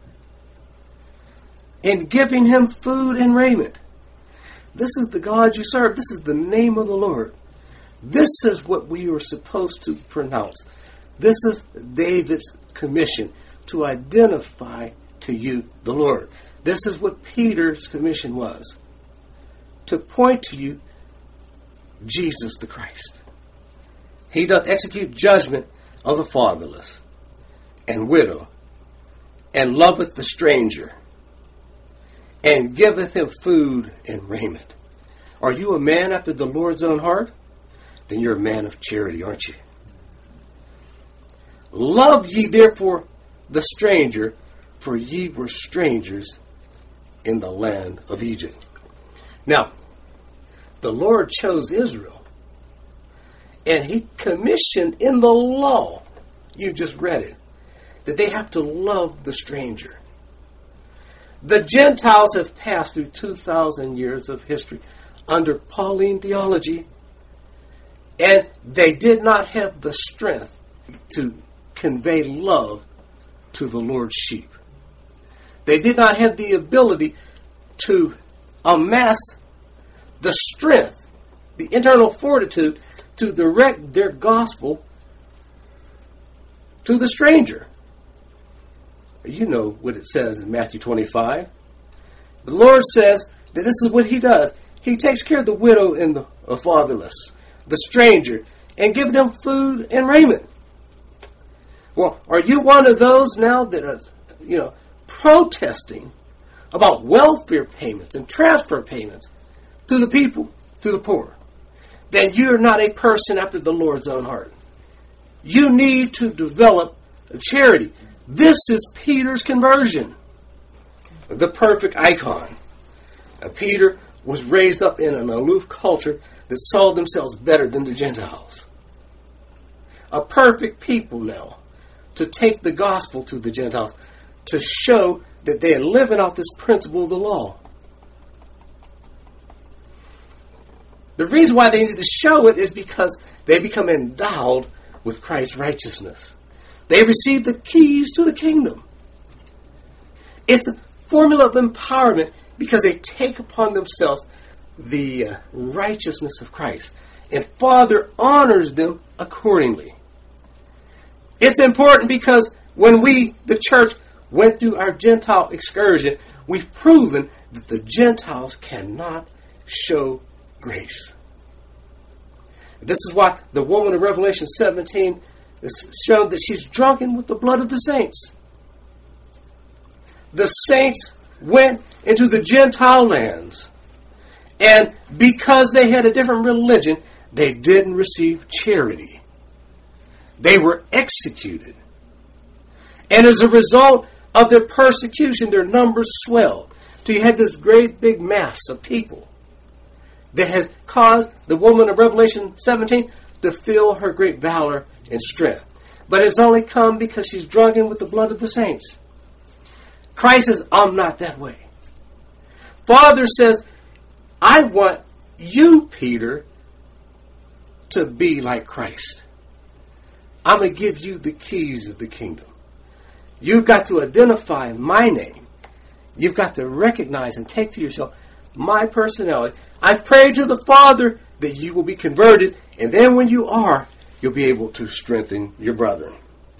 in giving him food and raiment. This is the God you serve. This is the name of the Lord. This is what we were supposed to pronounce. This is David's commission, to identify to you the Lord. This is what Peter's commission was, to point to you Jesus the Christ. He doth execute judgment of the fatherless and widow, and loveth the stranger, and giveth him food and raiment. Are you a man after the Lord's own heart? Then you're a man of charity, aren't you? Love ye therefore the stranger, for ye were strangers in the land of Egypt. Now, the Lord chose Israel, and he commissioned in the law, you just read it, that they have to love the stranger. The Gentiles have passed through two thousand years of history under Pauline theology, and they did not have the strength to convey love to the Lord's sheep. They did not have the ability to amass the strength, the internal fortitude to direct their gospel to the stranger. You know what it says in Matthew twenty-five. The Lord says that this is what he does. He takes care of the widow and the fatherless, the stranger, and give them food and raiment. Well, are you one of those now that are, you know, protesting about welfare payments and transfer payments to the people, to the poor? Then you're not a person after the Lord's own heart. You need to develop a charity. This is Peter's conversion, the perfect icon. Now, Peter was raised up in an aloof culture that saw themselves better than the Gentiles. A perfect people now to take the gospel to the Gentiles, to show that they are living out this principle of the law. The reason why they need to show it is because they become endowed with Christ's righteousness. They receive the keys to the kingdom. It's a formula of empowerment because they take upon themselves the uh, righteousness of Christ. And Father honors them accordingly. It's important because when we, the church, went through our Gentile excursion, we've proven that the Gentiles cannot show grace. This is why the woman of Revelation seventeen is shown that she's drunken with the blood of the saints. The saints went into the Gentile lands, and because they had a different religion, they didn't receive charity. They were executed. And as a result of their persecution, their numbers swelled. So you had this great big mass of people that has caused the woman of Revelation seventeen to feel her great valor and strength. But it's only come because she's drunken with the blood of the saints. Christ says, I'm not that way. Father says, I want you, Peter, to be like Christ. I'm going to give you the keys of the kingdom. You've got to identify my name. You've got to recognize and take to yourself my personality. I've prayed to the Father that you will be converted, and then when you are, you'll be able to strengthen your brethren.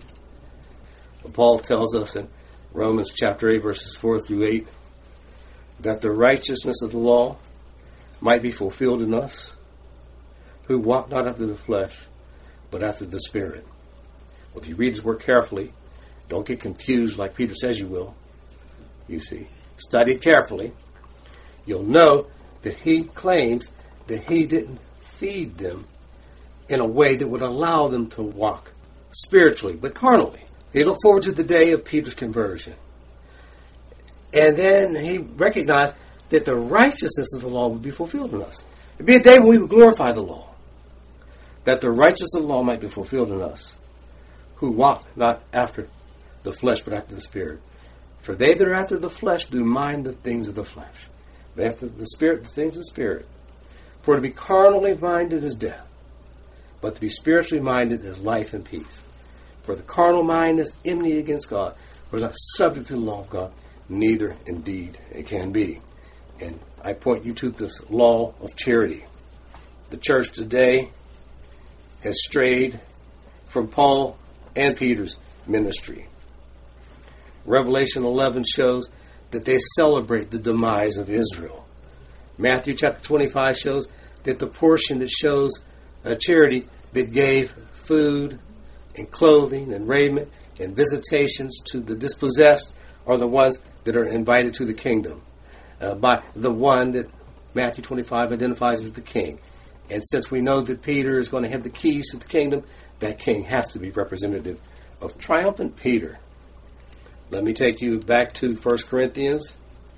Paul tells us in Romans chapter eight, verses four through eight, that the righteousness of the law might be fulfilled in us, who walk not after the flesh, but after the Spirit. Well, if you read his word carefully, don't get confused like Peter says you will. You see, study it carefully. You'll know that he claims that he didn't feed them in a way that would allow them to walk spiritually, but carnally. He looked forward to the day of Peter's conversion. And then he recognized that the righteousness of the law would be fulfilled in us. It'd be a day when we would glorify the law. That the righteousness of the law might be fulfilled in us, who walk not after the flesh, but after the Spirit. For they that are after the flesh do mind the things of the flesh, but after the Spirit, the things of the Spirit. For to be carnally minded is death, but to be spiritually minded is life and peace. For the carnal mind is enmity against God, for it is not subject to the law of God, neither indeed it can be. And I point you to this law of charity. The church today has strayed from Paul and Peter's ministry. Revelation eleven shows that they celebrate the demise of Israel. Matthew chapter twenty-five shows that the portion that shows a charity that gave food and clothing and raiment and visitations to the dispossessed are the ones that are invited to the kingdom uh, by the one that Matthew twenty-five identifies as the king. And since we know that Peter is going to have the keys to the kingdom, that king has to be representative of triumphant Peter. Let me take you back to First Corinthians,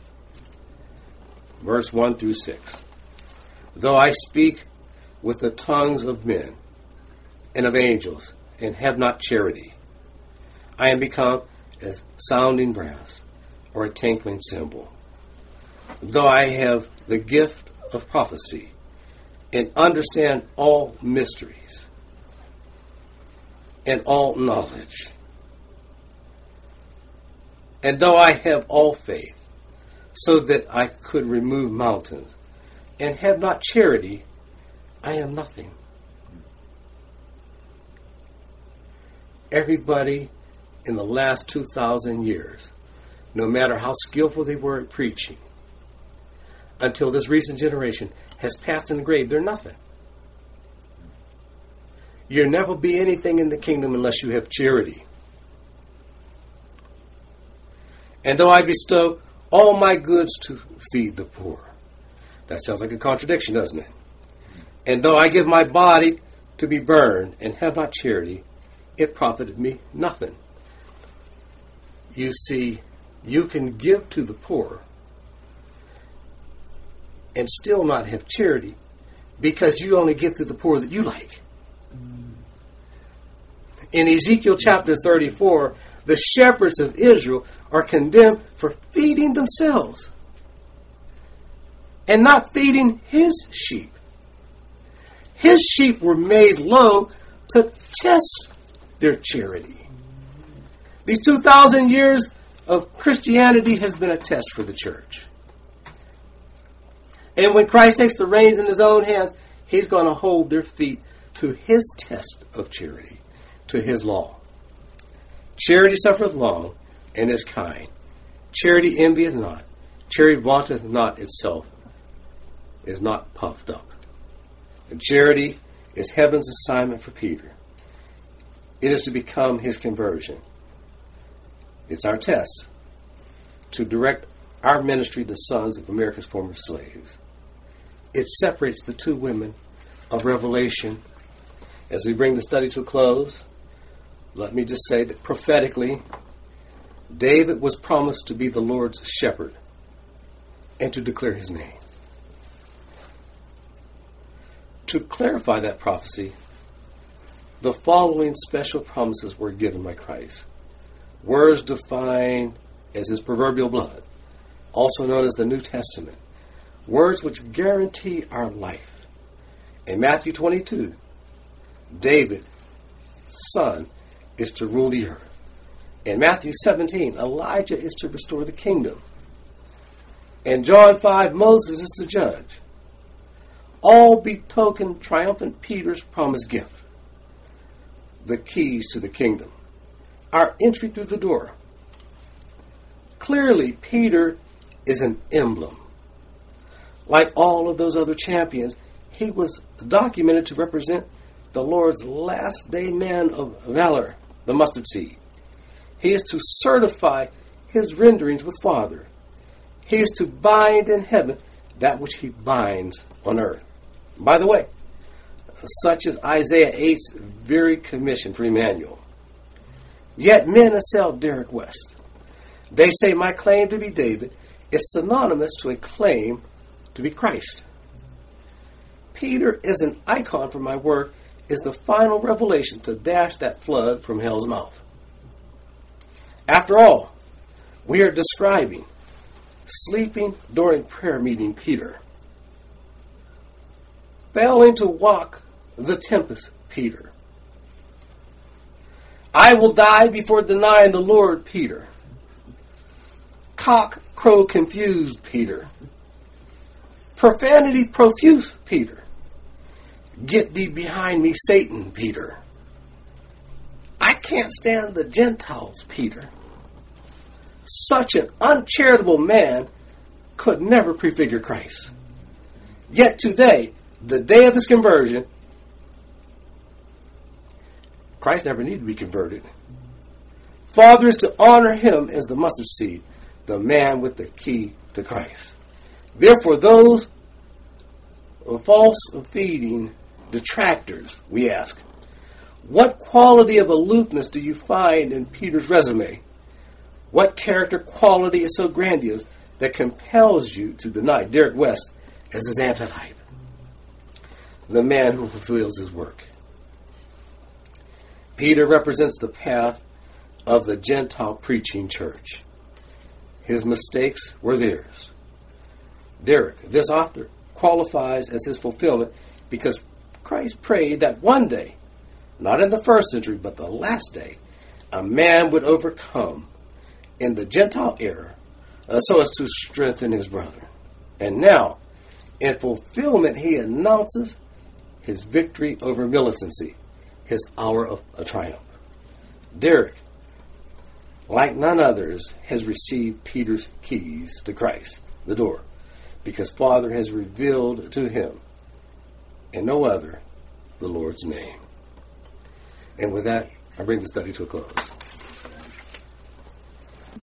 verse one through six. Though I speak with the tongues of men and of angels, and have not charity, I am become as sounding brass, or a tinkling cymbal. Though I have the gift of prophecy and understand all mysteries and all knowledge, and though I have all faith, so that I could remove mountains, and have not charity, I am nothing. Everybody in the last two thousand years, no matter how skillful they were at preaching, until this recent generation has passed in the grave, they're nothing. You'll never be anything in the kingdom unless you have charity. And though I bestow all my goods to feed the poor. That sounds like a contradiction, doesn't it? And though I give my body to be burned and have not charity, it profited me nothing. You see, you can give to the poor and still not have charity because you only give to the poor that you like. In Ezekiel chapter thirty-four, the shepherds of Israel are condemned for feeding themselves and not feeding his sheep. His sheep were made low to test their charity. These two thousand years of Christianity has been a test for the church. And when Christ takes the reins in his own hands, he's going to hold their feet to his test of charity, to his law. Charity suffereth long and is kind. Charity envieth not. Charity vaunteth not itself, is not puffed up. And charity is heaven's assignment for Peter. It is to become his conversion. It's our test to direct our ministry, the sons of America's former slaves. It separates the two women of Revelation. As we bring the study to a close, let me just say that prophetically, David was promised to be the Lord's shepherd and to declare his name. To clarify that prophecy, the following special promises were given by Christ. Words defined as his proverbial blood, also known as the New Testament. Words which guarantee our life. In Matthew twenty-two, David, son, is to rule the earth. In Matthew seventeen, Elijah is to restore the kingdom. In John five, Moses is the judge. All betoken triumphant Peter's promised gift. The keys to the kingdom. Our entry through the door. Clearly, Peter is an emblem. Like all of those other champions, he was documented to represent the Lord's last day man of valor, the mustard seed. He is to certify his renderings with Father. He is to bind in heaven that which he binds on earth. By the way, such as Isaiah eight's very commission for Emmanuel. Yet men assail Derek West. They say my claim to be David is synonymous to a claim to be Christ. Peter is an icon for my work, is the final revelation to dash that flood from hell's mouth. After all, we are describing sleeping during prayer meeting Peter. Failing to walk the tempest, Peter. I will die before denying the Lord, Peter. Cock crow confused, Peter. Profanity profuse, Peter. Get thee behind me, Satan, Peter. I can't stand the Gentiles, Peter. Such an uncharitable man could never prefigure Christ. Yet today, the day of his conversion, Christ never needed to be converted. Father is to honor him as the mustard seed, the man with the key to Christ. Therefore, those false feeding detractors, we ask, what quality of aloofness do you find in Peter's resume? What character quality is so grandiose that compels you to deny Derek West as his antitype? The man who fulfills his work. Peter represents the path of the Gentile preaching church. His mistakes were theirs. Derek, this author, qualifies as his fulfillment because Christ prayed that one day, not in the first century, but the last day, a man would overcome in the Gentile era uh, so as to strengthen his brother. And now, in fulfillment, he announces his victory over militancy, his hour of a triumph. Derek, like none others, has received Peter's keys to Christ, the door, because Father has revealed to him, and no other, the Lord's name. And with that, I bring the study to a close.